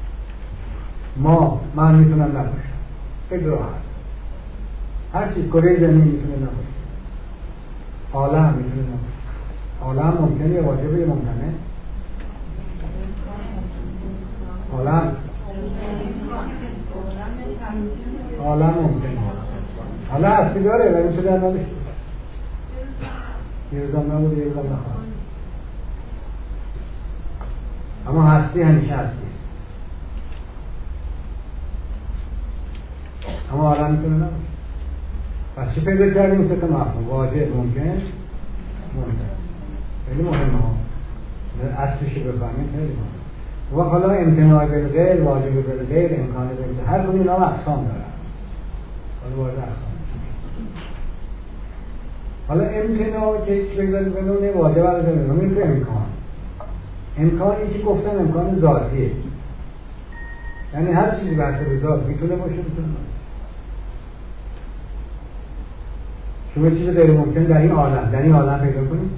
من میتونم نباشم. خیلی راحت. هر چیز کره زمین میتونه نباشه. عالم میتونه نباشه. عالم ممکنه یا واجبه یا ممکنه؟ عالم ممکنه. حالا اصلی داره ولی میتونه نباشه. یه روزم نبود یه روزم نخواهد. اما هستی همیشه هستیست. اما عالم میتونه نباشه. پس چی پیدا کردیم؟ سه تا مفهوم: واجب، ممکن، ممکن. خیلی مهمه ها. اصلش رو بفهمید خیلی مهمه. و حالا امتناع بالغیر، واجب بالغیر، امکان بالغیر، هر کدوم اینا اقسام دارن. حالا وارد اقسام. حالا امتناع که بگذاریم به نوع واجب رو بزنیم این که امکانی که گفتن امکان ذاتیه، یعنی هر چیزی به حسب ذات میتونه باشه میتونه باشه. شما چیز غیر ممکن در این عالم پیدا کنید،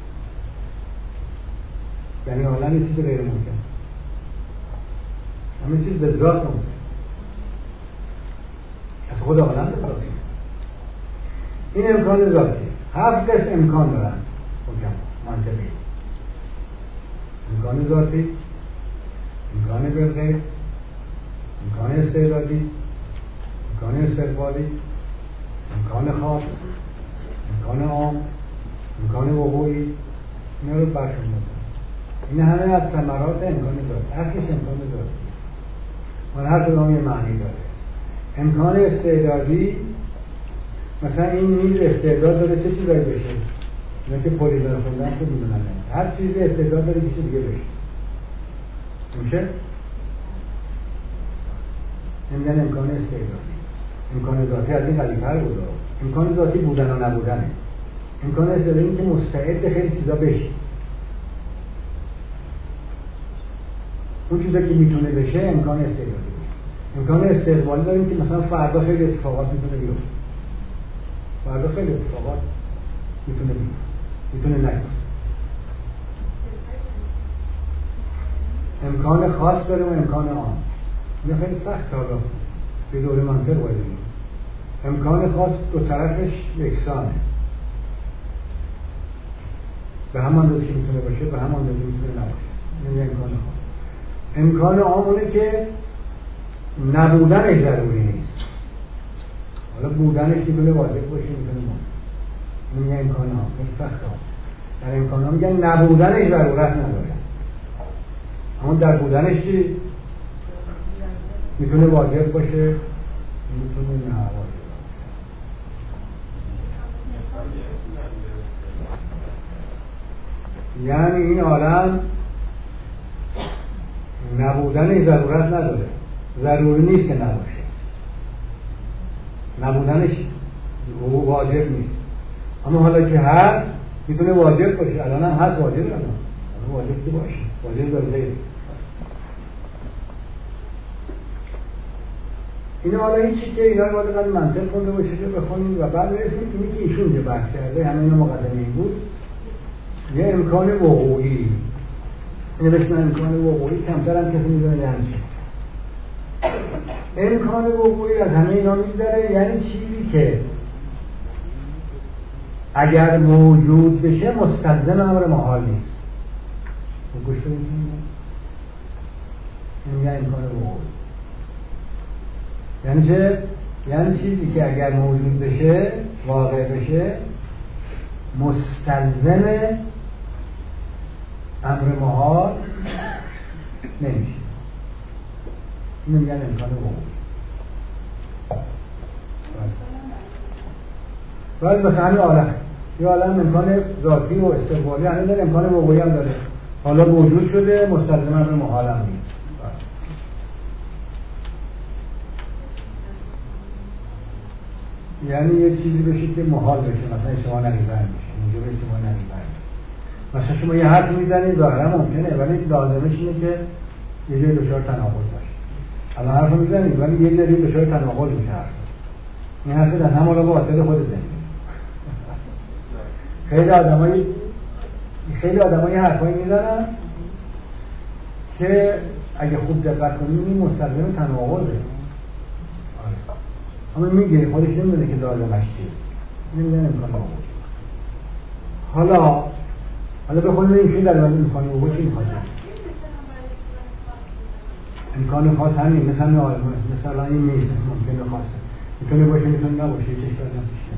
در این عالم یه چیز غیر ممکن، همه چیز به ذات ممکن، از خود عالم به ذاتی. این امکان ذاتیه. 7 قسم امکان دارن منطقی: امکان ذاتی، امکان بالغیر، امکان استعدادی، امکان استقبالی، امکان خاص، امکان عام، امکان وقوعی. اینا رو برشون دادن. این همه از ثمرات امکان ذاتی. اصلش امکان ذاتی. من هر کدام یه معنی داره. امکان استعدادی، مثلا این میز استعداد داره چه چیزایی بشه؟ اینا که پولی داره خوندن که میدونن هر چیزی استعداد داره چیز دیگه بشه. میشه؟ نمیدن امکان استعدادی. امکان ذاتی از این قلی‌تر بود. امکان ذاتی بودن و نبودنه. امکان استعدادی این که مستعد خیلی چیزا بشه. اون چیزا که میتونه بشه امکان استعدادی. امکان استقبالی داریم که مثلا فردا خیلی اتفاقات میتونه بیفته. فردا خیلی اتفاقات میتونه بیفته. میتونه نیفته. امکان خاص داریم و امکان عام. این خیلی سخت حالا به دور منطق باید بگیم. امکان خاص دو طرفش یکسانه. به همان اندازه که میتونه باشه به همان اندازه میتونه نباشه. این امکان خاص. امکان عام اونه که نبودنش ضروری نیست. حالا بودنش میتونه واجب باشه میتونه ممکن. این میگه امکان عام. خیلی سخت ها. در امکان عام میگن نبودنش ضرورت نداره. اما در بودنش چی؟ میتونه واجب باشه میتونه نه واجب باشه. یعنی این عالم نبودن ضرورت نداره، ضروری نیست که نباشه، نبودنش واجب نیست، اما حالا که هست میتونه واجب باشه. الان هم هست واجب، الان واجب که باشه، واجب داره. این حالا این چی که اینا رو باید قدر منطق کنده باشه که بخونید و بعد برسیم اینی که ایشون که بحث کرده همه اینا مقدمه این بود، یه امکان وقوعی، اینه بهش من امکان وقوعی کمتر هم کسی میدونه یعنی چی. امکان وقوعی از همه اینا میگذره، یعنی چیزی که اگر موجود بشه مستلزم امر محال نیست. گوش بدید این یه امکان وقوعی یعنی چه؟ یعنی چیزی که اگر موجود بشه، واقع بشه، مستلزم امر محال نمیشه. این میگن امکان وقوعی. باید مثلا همین عالم، یه عالم امکان ذاتی و استقبالی همین داره، امکان وقوعی هم داره. حالا موجود شده، مستلزم امر محال هم نیست. یعنی یه چیزی بشه که محال بشه، مثلا شما نریزن بشه، اینجا به شما نریزن. مثلا شما یه حرف میزنید ظاهرا ممکنه ولی لازمش اینه که یه جای دچار تناقض باشه. الان حرف میزنید ولی یه جایی دچار تناقض میشه حرف. این حرف از هم حالا باطل خودت نمیگه. خیلی آدمایی حرفایی میزنن که اگه خوب دقت کنید این مستلزم تناقضه. اما میگه خودش نمیدونه که لازمش چیه، نمیدونه امکان وقوع. حالا بخونیم این در مورد امکان وقوع چی میخواد؟ امکان خاص همین، مثلا این میز ممکنه خاصه، میتونه باشه میتونه نباشه، چه اشکالی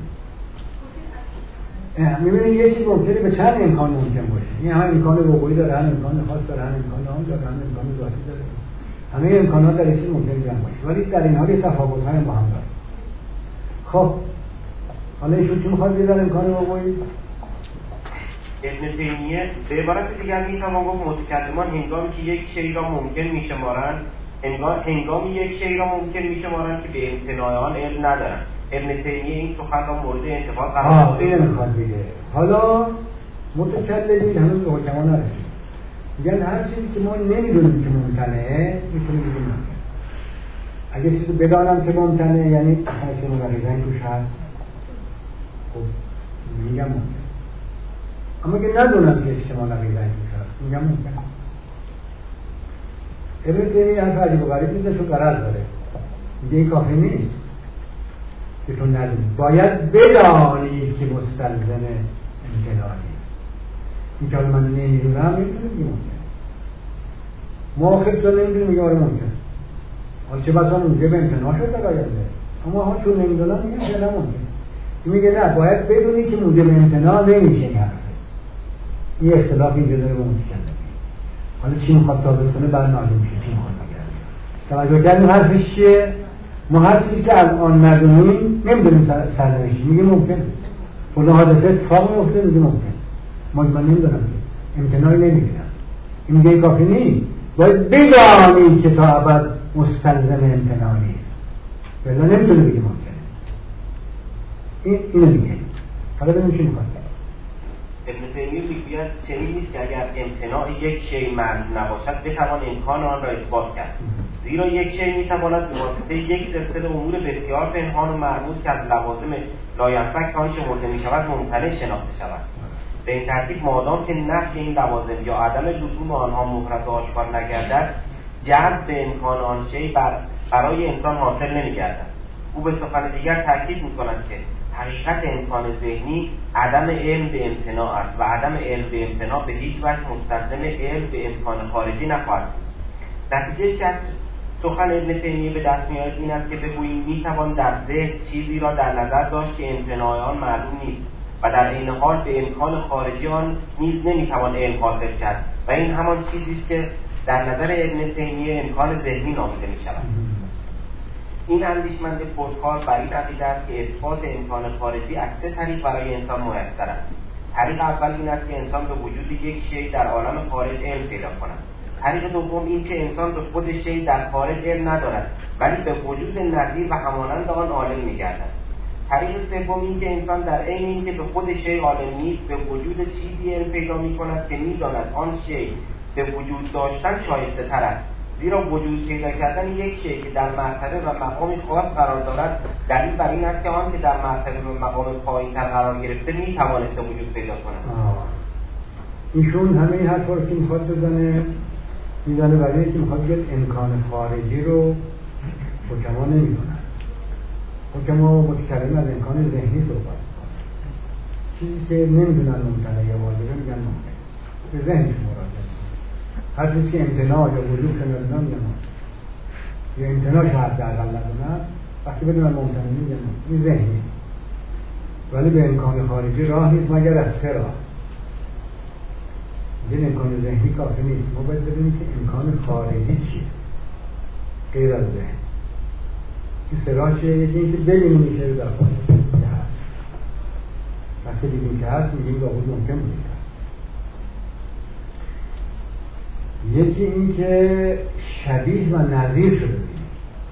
نداره. میبینید یه چیز ممکنه به چند امکان ممکن باشه. این هم امکان وقوعی داره، هم امکان خاص داره، هم امکان عام داره، هم امکان ذاتی داره. همه امکانات در این چیز ممکنه بیان باشه، ولی در این حال یه تفاوت‌های با هم داره. خب حالا ایشون چی میخواد بیدن امکان وقوعی؟ ابن تیمیه به عبارت دیگر میتوان گفت متکلمان هنگامی که یک شیء را ممکن میشمارند، هنگامی یک شیء را ممکن میشمارند که به امتناع آن علم ندارند. ابن تیمیه این سخن را مورد انتقاد قرار داده. اینو میخواد بگه. حالا متکلمین هنوز به حکما نرسید، میگن هر چیزی که ما نمیدونیم که ممکنه میتونیم بگیم ممکنه. اگه چیزی بدانم که ممکنه یعنی اصلا چه مغریزه توش هست، خب میگم ممکنه. اما که ندونم که اجتماع نغیزه توش هست میگم ممکنه. ابن تیمیه حرف عجیب و غریب نیست، چون غرض داره. میگه این کافی نیست که تو ندونی، باید بدانی که مستلزم امتناع نیست. این که من نمیدونم میتونم میگه ممکنه. مواخب تو نمیدونی میگه آره ممکنه. حالا چه بسا میگه به امتناع شد در آینده، اما ها چون نمیدونم میگه چه نمونده. میگه نه، باید بدونی که موجب امتناع نمیشه این حرفه. این اختلاف اینجا داره با متکلم. حالا چی میخواد ثابت کنه بعد معلوم میشه چی میخواد بگه. توجه کردیم حرفش چیه؟ ما هر چیزی که الان ندونیم نمیدونیم سرنوشتش، میگه ممکنه. اون حادثه اتفاق میفته میگه ممکنه. من نمیدونم که امتناعی نمیبینم. این میگه کافی نیست، باید بدانی که تا ابد مستلزم امتناع نیست، ولی نمیتونه بگه ممکنه. اینو میگه. حالا ببینیم چی میخواد. ابن تیمیه میگوید چنین نیست که اگر امتناع یک شیء معلوم نباشد بتوان امکان آن را اثبات کرد، زیرا یک شیء میتواند به واسطه یک سلسله امور بسیار پنهان و مرموز که از لوازم لاینفک آن شمرده میشود ممتنع شناخته شود. به این ترتیب مادام که نفی این لوازم یا عدم لزوم آنها مبرز و آشکار نگردد، جذب به امکان آن شیء برای انسان حاصل نمیگردد. او به سخن دیگر تاکید میکند که حقیقت امکان ذهنی عدم علم به امتناع است و عدم علم به امتناع به هیچ وجه مستلزم علم به امکان خارجی نخواهد بود. نتیجه که از سخن ابن تیمیه به دست میآید این است که بگوییم میتوان در ذهن چیزی را در نظر داشت که امتناع آن معلوم نیست و در عین حال به امکان خارجی آن نیز نمیتوان علم حاصل کرد و این همان چیزی است که در نظر ابن تیمیه امکان ذهنی نامیده میشود. این اندیشمند پرکار بر این عقیده است که اثبات امکان خارجی از سه طریق برای انسان میسر است. طریق اول این است که انسان به وجود یک شیء در عالم خارج علم پیدا کند. طریق دوم این که انسان به خود شیء در خارج علم ندارد ولی به وجود نظیر و همانند آن عالم می‌گردد. طریق سوم این که انسان در عین اینکه به خود شیء عالم نیست به وجود چیزی علم پیدا می‌کند که می‌داند آن شیء به وجود داشتن شایسته تر است، زیرا وجود پیدا کردن یک شیء که در مرتبه و مقام خاص قرار دارد دلیل بر این است که آنچه در مرتبه و مقام پایین‌تر قرار گرفته می‌تواند وجود پیدا کند. ایشون همه این حرفا رو که میخواد میزنه برای اینکه میخواد بگه امکان خارجی رو حکما نمی‌کنن. حکما متکلم از امکان ذهنی صحبت می‌کنن. چیزی که نمیدونن ممکنه یا واجبه میگن ممکنه. به ذهنش مراجعه. هر چیزی که امتناع یا وجوب کنه میگن یا امتناع شاید در حال ندونن، وقتی بدونن ممکنه میگن این ذهنی. ولی به امکان خارجی راه نیست مگر از سه راه. این امکان ذهنی کافی نیست. ما باید ببینیم که امکان خارجی چیه غیر از ذهن. این سه راه چیه؟ یکی اینکه ببینیم که در خارج که هست. وقتی دیدیم که هست میگیم لابد ممکن بوده که هست. یکی این که شبیه و نظیر شده ببینیم.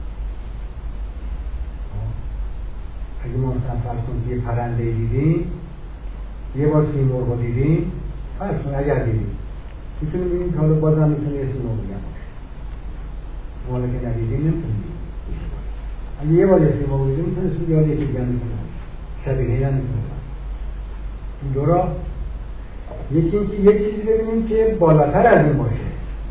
اگه ما مثلا فرض کنیم یه پرنده دیدیم، یه بار سیمرغ رو دیدیم، فرض کنیم اگر دیدیم میتونیم ببینیم که حالا بازم میتونه یه سیمرغ دیگه باشه. حالا که ندیدیم نمیتونیم. اگه یه بار یه سیمرغ دیدیم میتونیم یاد یکی دیگه میتونه شبیه هم میتونه. این دو راه. یکی اینکه یک چیزی ببینیم که بالاتر از این باشه.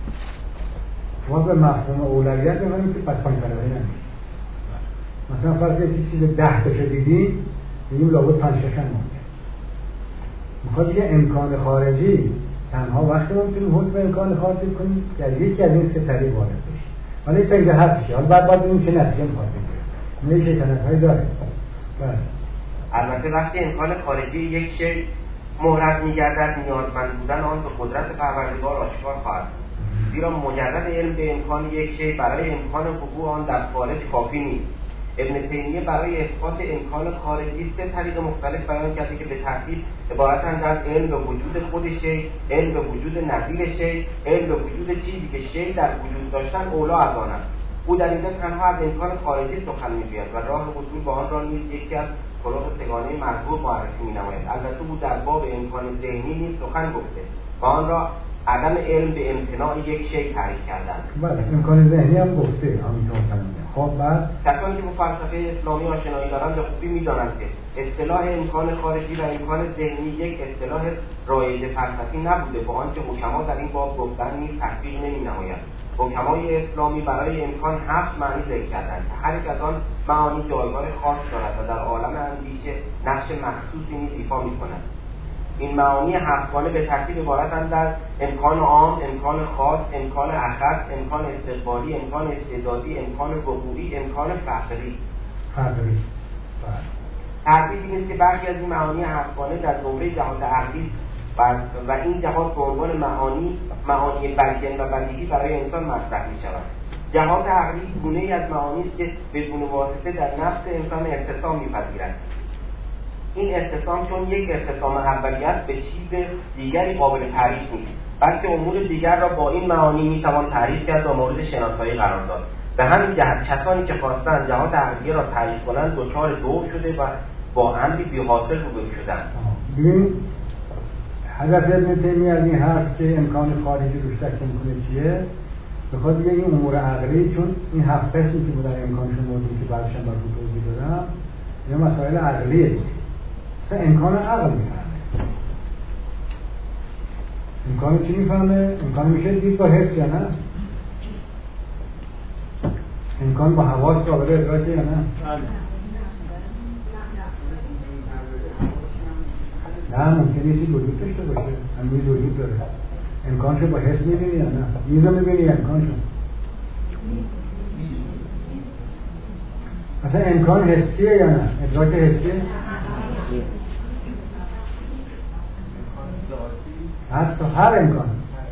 ما به مفهوم اولویت ببینیم که پس پایین تر از این نمیشه. مثلا فرض کنید چیز 10 تا دیدیم میگیم لابد 5 6 هم ممکنه. میخواد دیگه امکان خارجی تنها وقتی ما میتونیم حکم امکان خارجی کنیم که از یکی از این سه طریق وارد بشه. حالا این طریق حرف شه. حالا بعد ببینیم چه نتیجه میخواد بگیره. نه شیطنت‌هایی داره. بله. البته وقتی امکان خارجی یک شیء محرز می‌گردد نیازمند بودن آن به قدرت پروردگار آشکار خواهد بود. زیرا مجرد علم به امکان یک شیء برای امکان وقوع آن در خارج کافی نیست. ابن تیمیه برای اثبات امکان خارجی سه طریق مختلف بیان کرده که به ترتیب عبارتند از علم به وجود خود شیء، علم به وجود نظیر شیء، علم به وجود چیزی که شیء در وجود داشتن اولا از آن است. او در اینجا تنها از امکان خارجی سخن می‌گوید و راه وصول به آن را نیز یکی از طرق سگانه مذکور معرفی می‌نماید. البته او در باب امکان ذهنی نیز سخن گفته و آن را عدم علم به امتناع یک شیء تعریف کردند. بله، امکان ذهنی هم گفته همینطور کلمه. خب بعد کسانی که با فلسفه اسلامی آشنایی دارند به خوبی می‌دانند که اصطلاح امکان خارجی و امکان ذهنی یک اصطلاح رایج فلسفی نبوده، با آنکه حکما در این باب گفتن نیز تطبیق نمی‌نمایند. حکمای اسلامی برای امکان 7 معنی ذکر کردند که هر یک از آن معانی جایگاه خاص دارد و در عالم اندیشه نقش مخصوصی نیز ایفا می‌کند. این معانی 7 گانه به ترتیب عبارتند از امکان عام، امکان خاص، امکان اخص، امکان استقبالی، امکان استعدادی، امکان وقوعی، امکان فقری. ترتیب این است که برخی از این معانی 7 گانه در دوره جهات عقلی و این جهات به عنوان معانی بیان و بدیهی برای انسان مطرح می‌شود. جهات عقلی گونه‌ای از معانی است که بدون واسطه در نفس انسان اتصام می‌پذیرد. این اتصام چون یک اتصام اولیه است به چیز دیگری قابل تعریف نیست، بلکه امور دیگر را با این معانی می‌توان تعریف کرد و مورد شناسایی قرار داد. به همین جهت کسانی که خواستند جهات عقلی را تعریف کنند دچار دور شده و با امری بی‌حاصل روبرو شدند. ببین هدف ابن تیمیه از این حرف که امکان خارجی روش تکیه می‌کنه چیه؟ بخواد بگه این امور عقلی، چون این 7 قسمی که بودن امکانشون موجود که بعدش هم براتون توضیح دادم، اینا مسائل عقلیه دیگه. مثلا امکان عقل میفهمه. امکان چی میفهمه؟ امکان میشه دید با حس یا نه؟ امکان با حواس قابل ادراکه یا نه؟ نه ممکنه چیزی وجود داشته باشه. میز وجود داره. امکانشو با حس میبینی یا نه؟ میزو میبینی یا امکانشو؟ مثلا امکان حسیه یا نه؟ ادراک حسیه؟ حتی هر امکان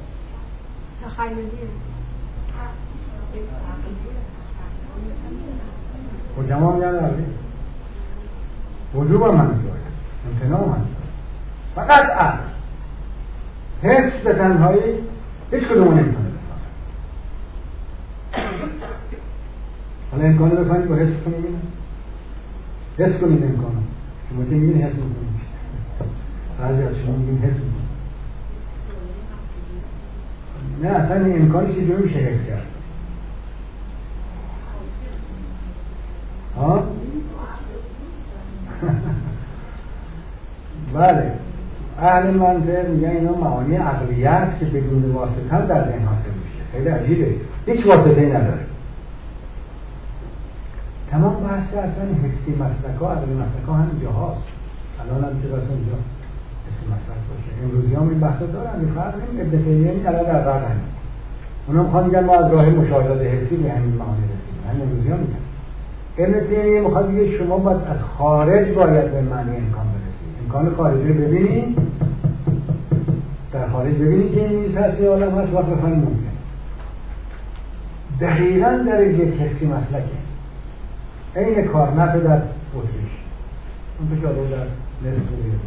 حکما میگن عقلی وجوب هم منظور امتناع هم منظور فقط عقل حس به تنهایی هیچ کدوم نمیتونه بفهمه. حالا امکانو بفهمید با حس کنید، حس کنید امکانو. شما که میگین حس میکنید، بعضی از شما میگین حس میکنید. نه اصلا این امکانی چجوری میشه حس کرد؟ ها؟ بله، اهل منطق میگن اینا معانی عقلیه است که بدون واسطه هم در ذهن حاصل میشه. خیلی عجیبه، هیچ واسطه‌ای نداره. تمام بحث اصلا حسی مسلک‌ها، عقلی مسلک‌ها همینجا هاست. الان هم که واسه اونجا حسی مسلک باشه. امروزی هم این بحثا دارن، این فرق نمی‌کنه. ابن تیمیه الان در واقع همین. اونا میخوان میگن ما از راه مشاهدات حسی به همین معانی رسیدیم. همین امروزی هم میگن. ابن تیمیه میخواد بگه شما باید از خارج باید به معنی امکان برسید. امکان خارجی رو ببینید، در خارج ببینید که این نیست هستی عالم هست، وقت بفهمید ممکن. دقیقاً در یک حسی مسلکه. این کارنف در اتریش اون بشاره در نصف بیرون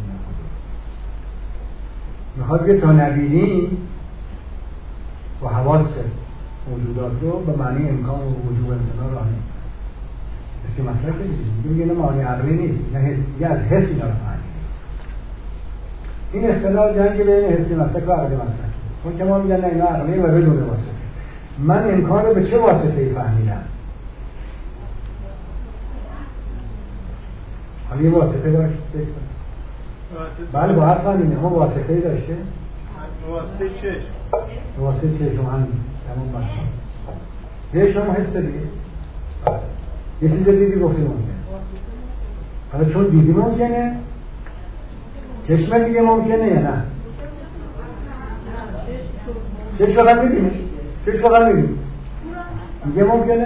میخواد که تا نبینی و حواس موجودات رو به معنی امکان و وجود و امتناع راه نمیدن. حسی مسلکه میگه اینه معنی عقلی نیست، نه از حس اینا رو فهمید. این اختلاف جنگ بین حسی مسلک و عقلی مسلک. اون که ما میگن نه اینا عقلیه و بدون واسطه. من امکان رو به چه واسطه‌ای فهمیدم؟ حالا یه واسطه داشت؟ بله باید فهمیدیم. اما واسطه‌ای داشته؟ واسطه چشم. واسطه چشم همین تمام مسئله. یه شما حس دیگه؟ یه چیز دیدی گفتی ممکنه. حالا چون دیدی ممکنه؟ چشم دیگه ممکنه یا نه؟ چشم فقط می‌بینی؟ چشم فقط می‌بینی؟ میگه ممکنه؟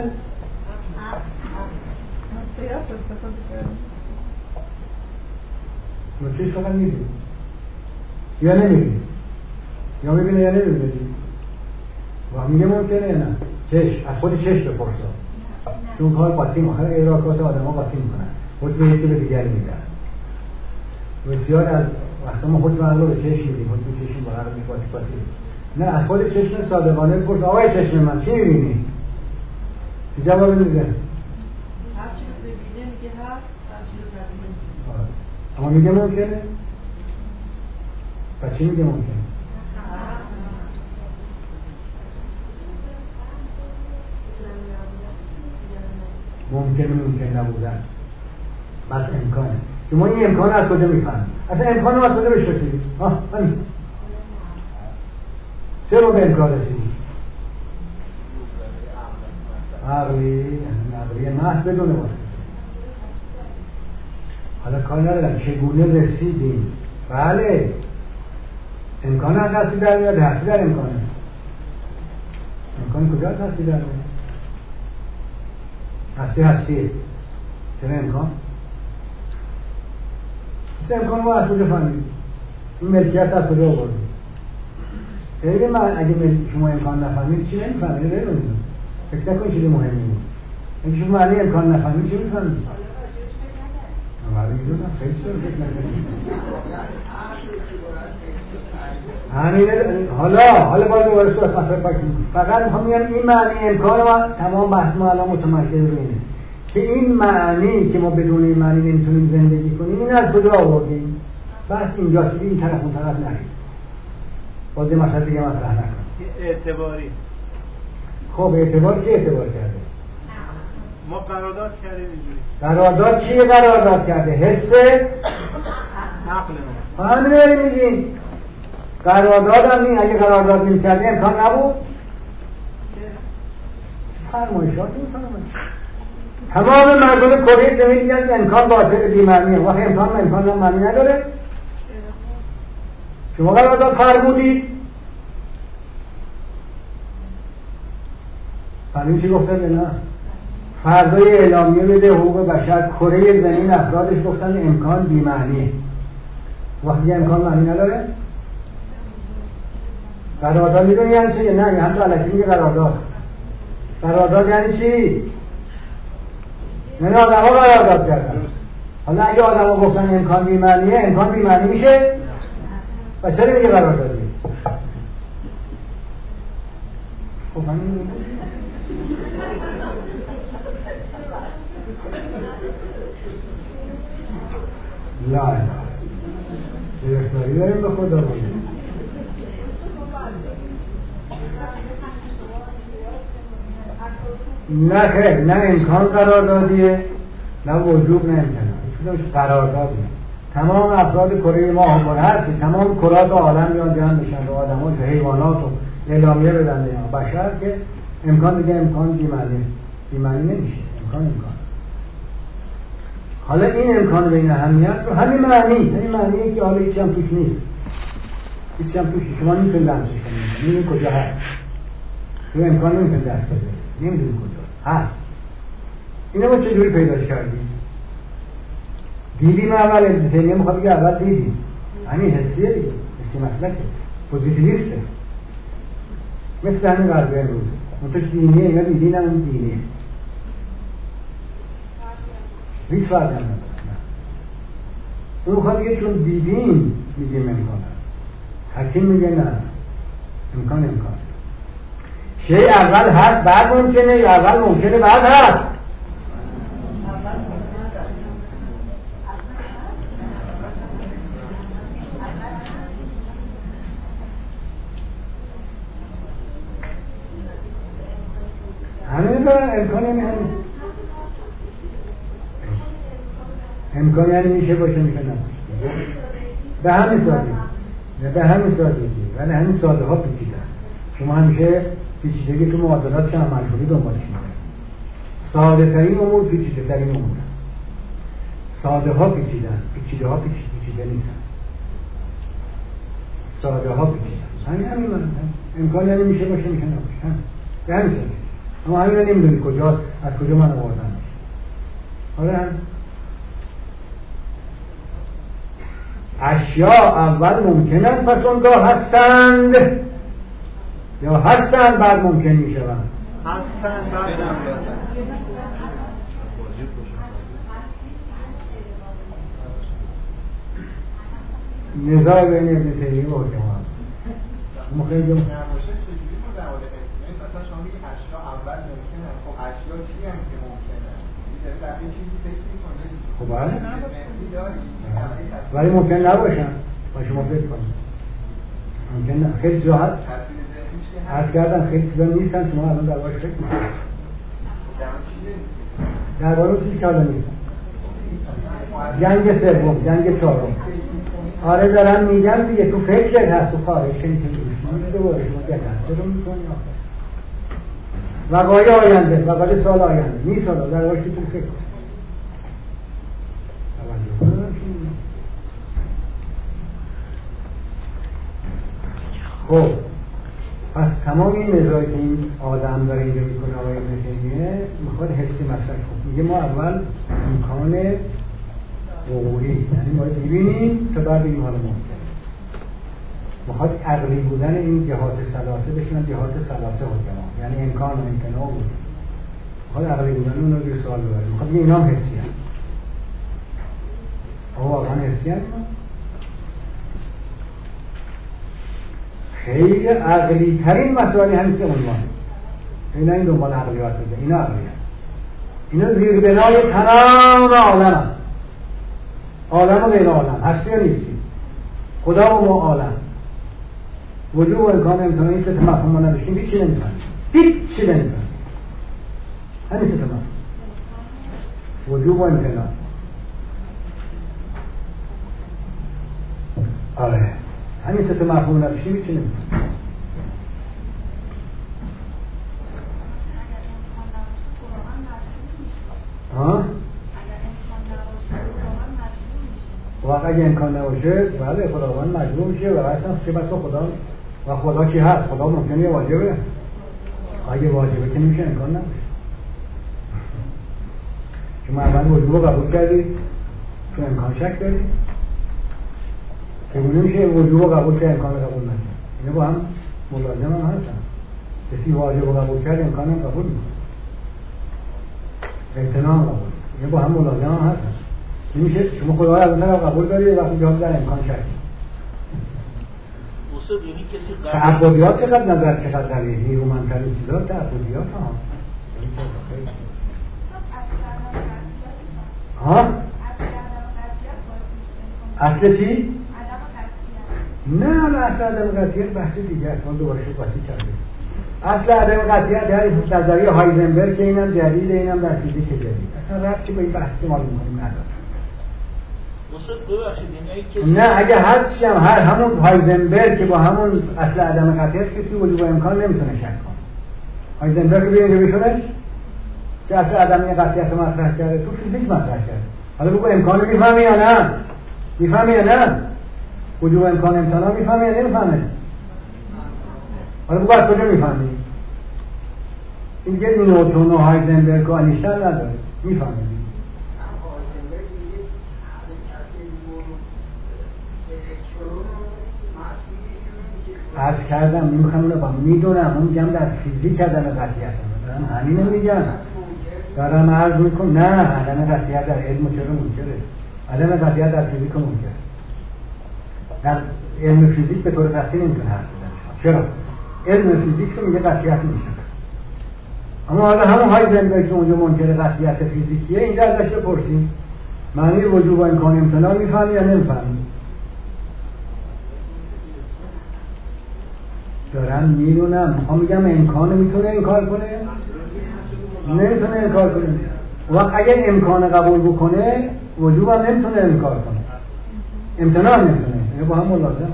چشم فقط می‌بینی یا نمی‌بینی؟ یا می‌بینه یا نمی‌بینه؟ و میگه ممکنه یا نه؟ چشم از خود چشم بپرسا. چون کار قاطی مخاطر ادراکات آدم‌ها قاطی می‌کنن. حکم یکی به دیگری میدن. بسیار از وقتا ما حکم عقل رو به چشم میدیم، حکم چشم با عقل قاطی. نه از خود چشم صادقانه بپرس آقای چشم من چی می‌بینی؟ چه جواب میده؟ هر چی رو ببینه میگه هست، هر چی رو ببینه. اما میگه ممکنه؟ پس چی میگه ممکنه؟ ممکن نبودن بس امکانه. که ما این امکان از کجا میفهمیم؟ اصلا امکان رو از کجا بشناسیم؟ همین چرا به امکان رسیدیم؟ عقلی محض بدون واسطه. حالا کار ندارم چگونه رسیدیم. بله امکان از هستی در میاد، هستی در امکانه. امکان کجا از هستی در میاد؟ هستیه چرا امکان؟ مثل امکان ما از کجا فهمید؟ این ملکیت از کجا آوردیم؟ خیلی من اگه شما امکان نفهمید چی نمیفهمید؟ نمیدونم فکر نکنید چیزی مهمی بود. اگه شما معنی امکان نفهمید چی میفهمید؟ ولی میدونم خیلی سر فکر نکنید. همینه. حالا باید دوباره صورت مصرف کنیم. فقط میخوام میگم این معنی امکان ما تمام بحث ما الان متمرکز روی اینه که این معنی که ما بدون این معنی نمیتونیم زندگی کنیم این از کجا آوردیم؟ بس اینجاست که این طرف اون طرف نرید. باز یه مسئله دیگه مطرح نکنیم. اعتباری. خب اعتبار کی اعتبار کرده؟ ما قرارداد کردیم اینجوری. قرارداد چیه قرارداد کرده؟ حس عقل ما. همین داریم میگیم. قرارداد هم نیم. اگه قرارداد نمی کرده امکان نبود فرمایشات میفرمایید. تمام مردم کره زمین میگن امکان باطل بی‌معنیه. وقتی امکان هم معنی نداره. شما قرارداد فرمودید فهمید چی گفتن یا نه؟ فردای اعلامیه بده حقوق بشر کره زمین افرادش گفتن امکان بی‌معنیه. وقتی امکان معنی نداره قرارداد میدونی یعنی چی؟ نه هم تو الکی میگه قرارداد یعنی چی؟ نه آدم ها قرارداد کردن. حالا اگه آدم ها گفتن امکان بی‌معنیه امکان بی‌معنی میشه و چرا میگه قراردادی؟ خب همین لا اله گرفتاری داریم به خدا بودیم. نه خیر، نه امکان قراردادیه، نه وجوب، نه امتناع، هیچ قراردادیه. تمام افراد کره ماه و هستی، تمام کرات عالم میان جمع بشن، و آدم‌ها و حیوانات و اعلامیه بدن به بشر که امکان دیگه امکان بی‌معنی نمیشه. امکان حالا این امکان به این اهمیت رو همین معنیه که حالا هیچی هم توش نیست، هیچی هم توش شما نمیتونید لمسش کنید، نمیدونید کجا هست، تو امکان نمیتونید دست بزنید، نمیدونید کجا هست. اینو ما چجوری پیداش کردیم؟ دیدیم اول. ابن تیمیه میخواد بگه اول دیدیم، همین حسیه دیگه، حسی مسلکه، پوزیتیویسته، مثل همین غربی امروز منتوش دینیه، اینا دیدین هم اون دینیه، هیچ فرق هم نداره. اون میخواد بگه چون دیدیم میگیم امکان هست، حکیم میگه نه، امکان شیء اول هست بعد ممکنه، یا اول ممکنه بعد هست؟ همین دارن امکان امکان یعنی میشه باشه میشه نباشه، به همین سادگی ولی همین ساده ها پیچیدن. شما همیشه پیچیدگی تو معادلات چند مجبوری دنبالش میکنید. ساده ترین امور پیچیده ترین امور، ساده ها پیچیدن، پیچیده ها پیچیده نیستن، ساده ها پیچیدن. همین امکان یعنی میشه باشه میشه نباشه، به همین سادگی. اما همین رو نمیدونی کجاست، از کجا من آوردم. حالا اشیاء اول ممکنند پس اونگاه هستند، یا هستند بعد ممکن میشوند؟ هستند بعد نزاع بین ابن تیمیه و حکما مخیلی مثلا شما میگید اشیاء اول ممکنه، خب اشیاء چی هم که ممکنه؟ میذاری در یه چیزی فکر میکنید. خب ولی ممکن نباشن با شما فکر کنید. ممکن خیلی راحت عرض کردم خیلی چیزا نیستن شما الان دربارش فکر کنید. درباره چیزی که الان نیستن. جنگ سوم، جنگ چهارم. آره دارم میگم دیگه، تو فکرت هست، تو خارج که نیست. دوباره شما دقت رو میکنی آخر وقایع آینده، وقایع سال آینده نیست، حالا دربارش که تو فکر کن. خب پس تمام این نزاعی که این آدم داره اینجا میکنه آقای ابن تیمیه میخواد حسی مسلک کنه. میگه ما اول امکان وقوعی، یعنی ما ببینیم تا بعد بگیم حالا ممکنه. میخواد عقلی بودن این جهات ثلاثه بشنن جهات ثلاثه حکما، یعنی امکان و امتناع بود. میخواد عقلی بودن اون رو زیر سوال ببره. میخواد بگه اینا هم حسی هست. آقا واقعا حسی هست؟ خیلی عقلی ترین مسائلی همیست عنوان اینا، این دنبال عقلیات بده، اینا عقلی هست. اینا زیر بنای تمام عالم، عالم و غیر عالم، هستی و نیستی، خدا و ما عالم، وجود و امکان امتناع. این سه مفهوم ما نداشتیم هیچی نمیفهمیم، هیچی نمیفهمیم. همین سه مفهوم وجود و امتناع. آره همین سه مفهوم نداشتیم هیچی نمیفهمیم. وقت اگه امکان نباشه بله خداوند مجبور میشه و اصلا چه بسا خدا و خدا کی هست؟ خدا ممکنه یه واجبه، اگه واجبه که نمیشه امکان نباشه. شما اول وجوب رو قبول کردی تو امکان شک داری، چگونه میشه وجوب رو قبول کرد امکان رو قبول نکرد؟ اینا با هم ملازم هم هستن. کسی واجب رو قبول کرد امکان هم قبول میکنه، امتناع هم قبول، اینا با هم ملازم هم هستن. نمیشه شما خدا رو اول قبول داری وقتی جهاز در امکان شک. تعبدیات چقدر نظر چقدر داری، نیرومندترین چیزا تعبدیات ها. ها؟ اصل چی؟ نه اصل عدم قطعیت بحث دیگه است، ما دوباره قاطی کردیم. اصل عدم قطعیت یعنی نظریه هایزنبرگ که اینم جدید، اینم در فیزیک جدید، اصلا ربطی به این بحث که ما می‌کنیم نداره. نه اگه هر چی هم همون هایزنبرگ که با همون اصل عدم قطعیت که توی وجود امکان نمیتونه شک کنه. هایزنبرگ بیان بشونش که اصل عدم قطعیت مطرح کرده، تو فیزیک مطرح کرده. حالا بگو امکانو میفهمی یا نه؟ میفهمی یا نه؟ وجود امکان امتنا میفهمی یا نمیفهمه؟ حالا بگو از کجا میفهمی؟ این دیگه نیوتن و هایزنبرگ و آینشتین نداره، میفهمی؟ عرض کردم نمیخوام اونو با میدونم، اون میگم در فیزیک عدم قطعیت دارم، همینو میگم دارم عرض میکنم. نه عدم قطعیت در علم چرا منکره؟ عدم قطعیت در فیزیک منکره. در علم فیزیک به طور قطعی نمیتونه حرف بزنه. چرا؟ علم فیزیک رو میگه قطعیت میشه، اما حالا همون هایزنبرگ که اونجا منکر قطعیت فیزیکیه، اینجا ازش بپرسیم معنی وجوب و امکان امتناع میفهمی یا نمیفهمی؟ دارم میدونم، میخوام میگم امکان میتونه انکار کنه؟ نمیتونه انکار کنه. و اگه امکان قبول بکنه وجوب هم نمیتونه انکار کنه، امتناع نمیتونه، یعنی با هم ملازم.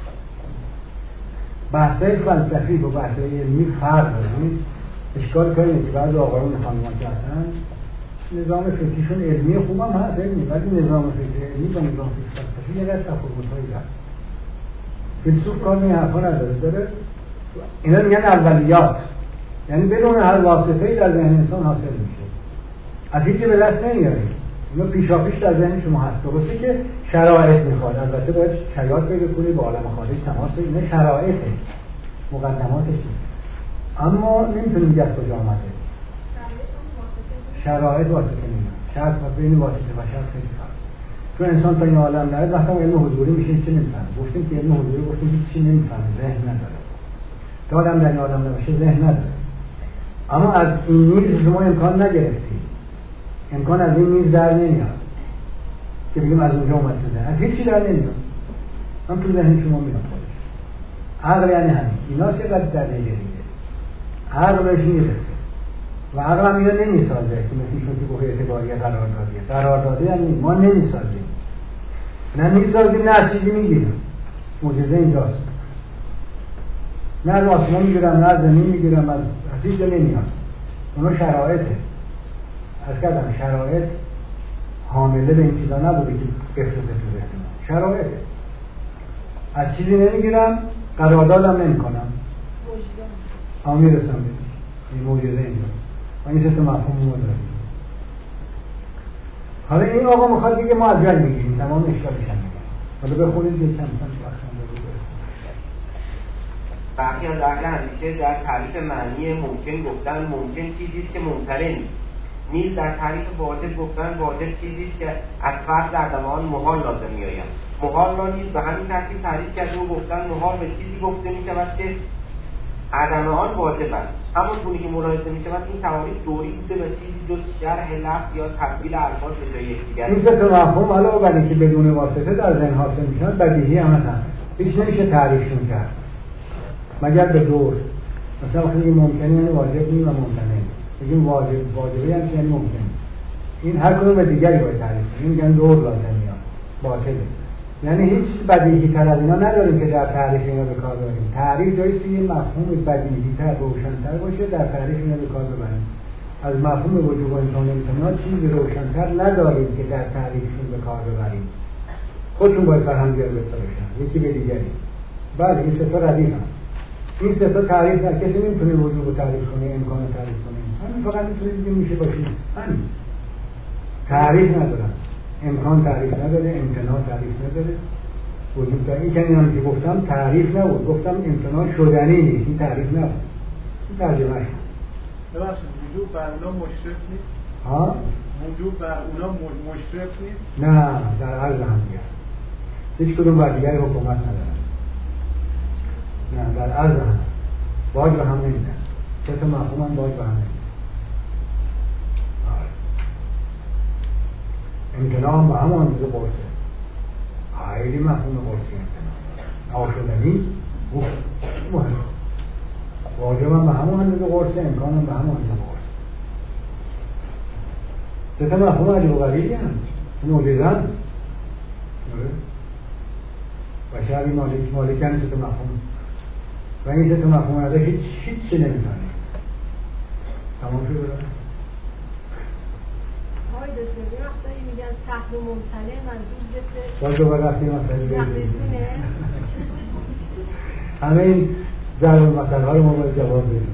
بحثای فلسفی با بحثای علمی فرق داره. اشکال کاری که بعضی آقایون خانومان که هستن نظام فکریشون علمی خوبم هست علمی، ولی نظام فکری علمی با نظام فکری فلسفی یه قدر تفاوت‌هایی داره. فیلسوف کار این حرفا نداره، داره اینا میگن اولیات، یعنی بدون هر واسطه‌ای در ذهن انسان حاصل میشه، از هیچی به دست نمیاره. اینا پیشاپیش در ذهن شما هست. درسته که شرایط میخواد، البته باید شرایط پیدا کنی، با عالم خارج تماس بگیری، اینا شرایطه، مقدماتش، اما نمیتونیم بگی از کجا آمده. شرایط واسطه نمیاد، شرط بین واسطه و شرط خیلی فرق. چون انسان تا این عالم نرد وقتی علم حضوری میشه چی نمیفهمه. گفتیم که علم حضوری گفتیم هیچ چی نمیفهمه، ذهن نداره. تا آدم در این عالم نباشه ذهن نداره. اما از این میز شما امکان نگرفتی، امکان از این میز در نمیاد که بگیم از اونجا اومد تو ذهن، از هیچی در نمیاد، هم تو ذهن شما میاد خودش. عقل یعنی همین، اینا سه قد در دیگه عقل بهش میرسه و عقل هم اینا نمیسازه که مثل شون که بخواه اعتباریه قرار داده یعنی ما نمیسازیم، نه میسازیم نه چیزی میگیریم. معجزه اینجاست، نه از آسمان میگیرم نه از زمین میگیرم، از هیچ جا نمیاد. اونا شرایطه. از کردم شرایط حامله به این چیزا نبوده که بفرسته تو ذهن. شرایطه. از چیزی نمیگیرم، قراردادم نمیکنم، اما میرسم به این معجزه اینجا و این سه تا مفهوم ما داریم. حالا این آقا میخواد دیگه ما از جای میگیریم، تمام اشکالش هم میگیم. حالا بخونید یک کم برخی از اهل اندیشه در تعریف معنی ممکن گفتن ممکن چیزیست که ممتنع نیست، در تعریف واجب گفتن واجب چیزیست که از فرض عدم آن محال لازم میآید. محال را نیز به همین ترتیب تعریف کرده و گفتن محال به چیزی گفته میشود که عدم آن واجب است. همونطوری که ملاحظه میشود این تعاریف دوری بوده و چیزی جز شرح لفظ یا تبدیل الفاظ به جای یکدیگر. این سه تا مفهوم علاوه بر اینکه بدون واسطه در ذهن حاصل میشن بدیهی هم هستن، هیچ نمیشه تعریفشون کرد مگر به دور. مثلا وقتی میگیم ممکنه یعنی واجب نیم و ممکنه، میگیم واجبه یعنی ممکنه. این هر کدوم به دیگری باید تعریف کنیم، میگن دور لازم میاد، باطله. یعنی هیچ بدیهی تر از اینا نداریم که در تعریف اینا به کار ببریم. تعریف جاییست که یه مفهوم بدیهی تر روشن‌تر باشه در تعریف اینا به کار ببریم. از مفهوم وجوب و امکان امتناع چیزی روشن‌تر نداریم که در تعریفشون به کار ببریم. خودشون باید سرهمگیر بشن یکی به دیگری. بله این سه تا ردیفن. این سه تا تعریف نه، کسی نمیتونه وجوب رو تعریف کنه، امکان رو تعریف کنه. همین فقط میتونه بگه میشه باشه. همین. تعریف ندارن. امکان تعریف نداره، امتناع تعریف نداره. وجود این که گفتم تعریف نبود، گفتم امتناع شدنی نیست، این تعریف نبود. این ترجمه شد. ببخشید وجوب بر اونا مشرف نیست؟ ها؟ وجوب بر اونا مشرف نیست؟ نه، در عرض هم دیگر. هیچ کدوم بر دیگری حکومت ندارن. نه، در عرض هم. باج به هم نمیدن. سه تا مفهوم هم باج به هم نمیدن. هم به همون اندازه قرصه. خیلی مفهوم قرصی امتناع ناشدنی مهم. واجب هم به همون اندازه قرصه، امکان هم به همون اندازه قرصه. سه تا مفهوم عجب و غریبی هم معجزه‌اند. و شعبی مالکن سه تا مفهوم و این سه تا مفهوم نداره هیچ چی نمی‌فهمه. تمام شد برای آقای دکتر یه وقتایی میگن سهل و ممتنع منظور جسد باز دوباره رفتیم مسئله بگیریم همه این ضرب مسئله ها رو ما باید جواب بدیم.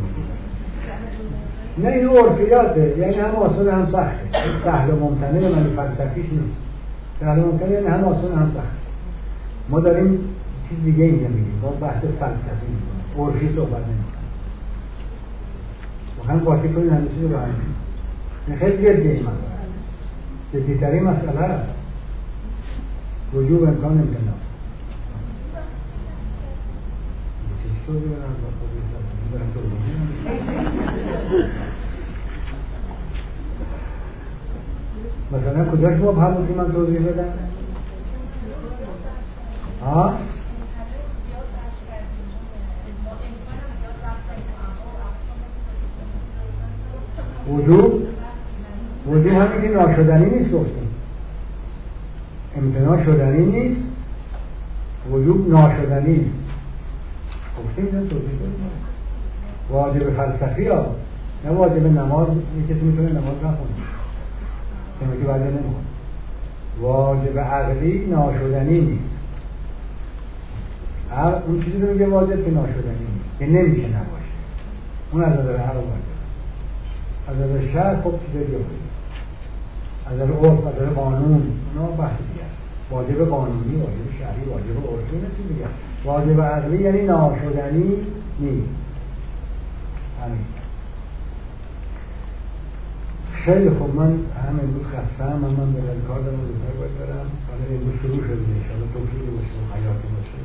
نه این عرفیاته، یعنی هم آسان هم سخته. سهل و ممتنع معنی فلسفیش نیست. سهل و ممتنع یعنی هم آسان هم سخته. ما داریم چیز دیگه اینجا میگیم، ما بحث فلسفی میکنیم، عرفی صحبت نمیکنیم. و هم قاطی کنیم همه چیز رو همین. این خیلی جدی این مسئله. جدیترین مسئله است. وجوب امکان امتناع. مثلا کجاش مبهم بود که من توضیح بدم؟ ها؟ وجوب همین که ناشدنی نیست گفتیم. امتناع شدنی نیست، وجوب ناشدنی نیست. گفتیم اینجا توضیح بدیم. واجب فلسفی ها، نه واجب نماز. کسی میتونه نماز نخونه که واجب نمیخونه. واجب عقلی ناشدنی نیست. اون چیزی رو میگه واجب که ناشدنی نیست، که نمیشه نباشه. اون از نظر عقل واجب، از نظر شرع خب چیزی دیگه بود. از نظر عرف، از نظر قانون، اونا بحث دیگه. واجب قانونی، واجب شرعی، واجب عرفی، نه چیز دیگه. واجب عقلی یعنی ناشدنی نیست. همین. خیلی خوب، من هم امروز خستم، من برای کار دارم، روزهای باید برم. حالا امروز شروع شده، انشاءالله توفیقی باشه و حیاتی باشه.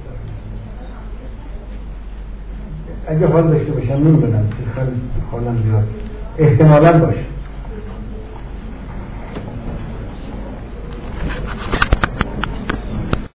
اگه حال داشته باشم نمیدونم، خیلی حالم زیاد احتمالاً باشه.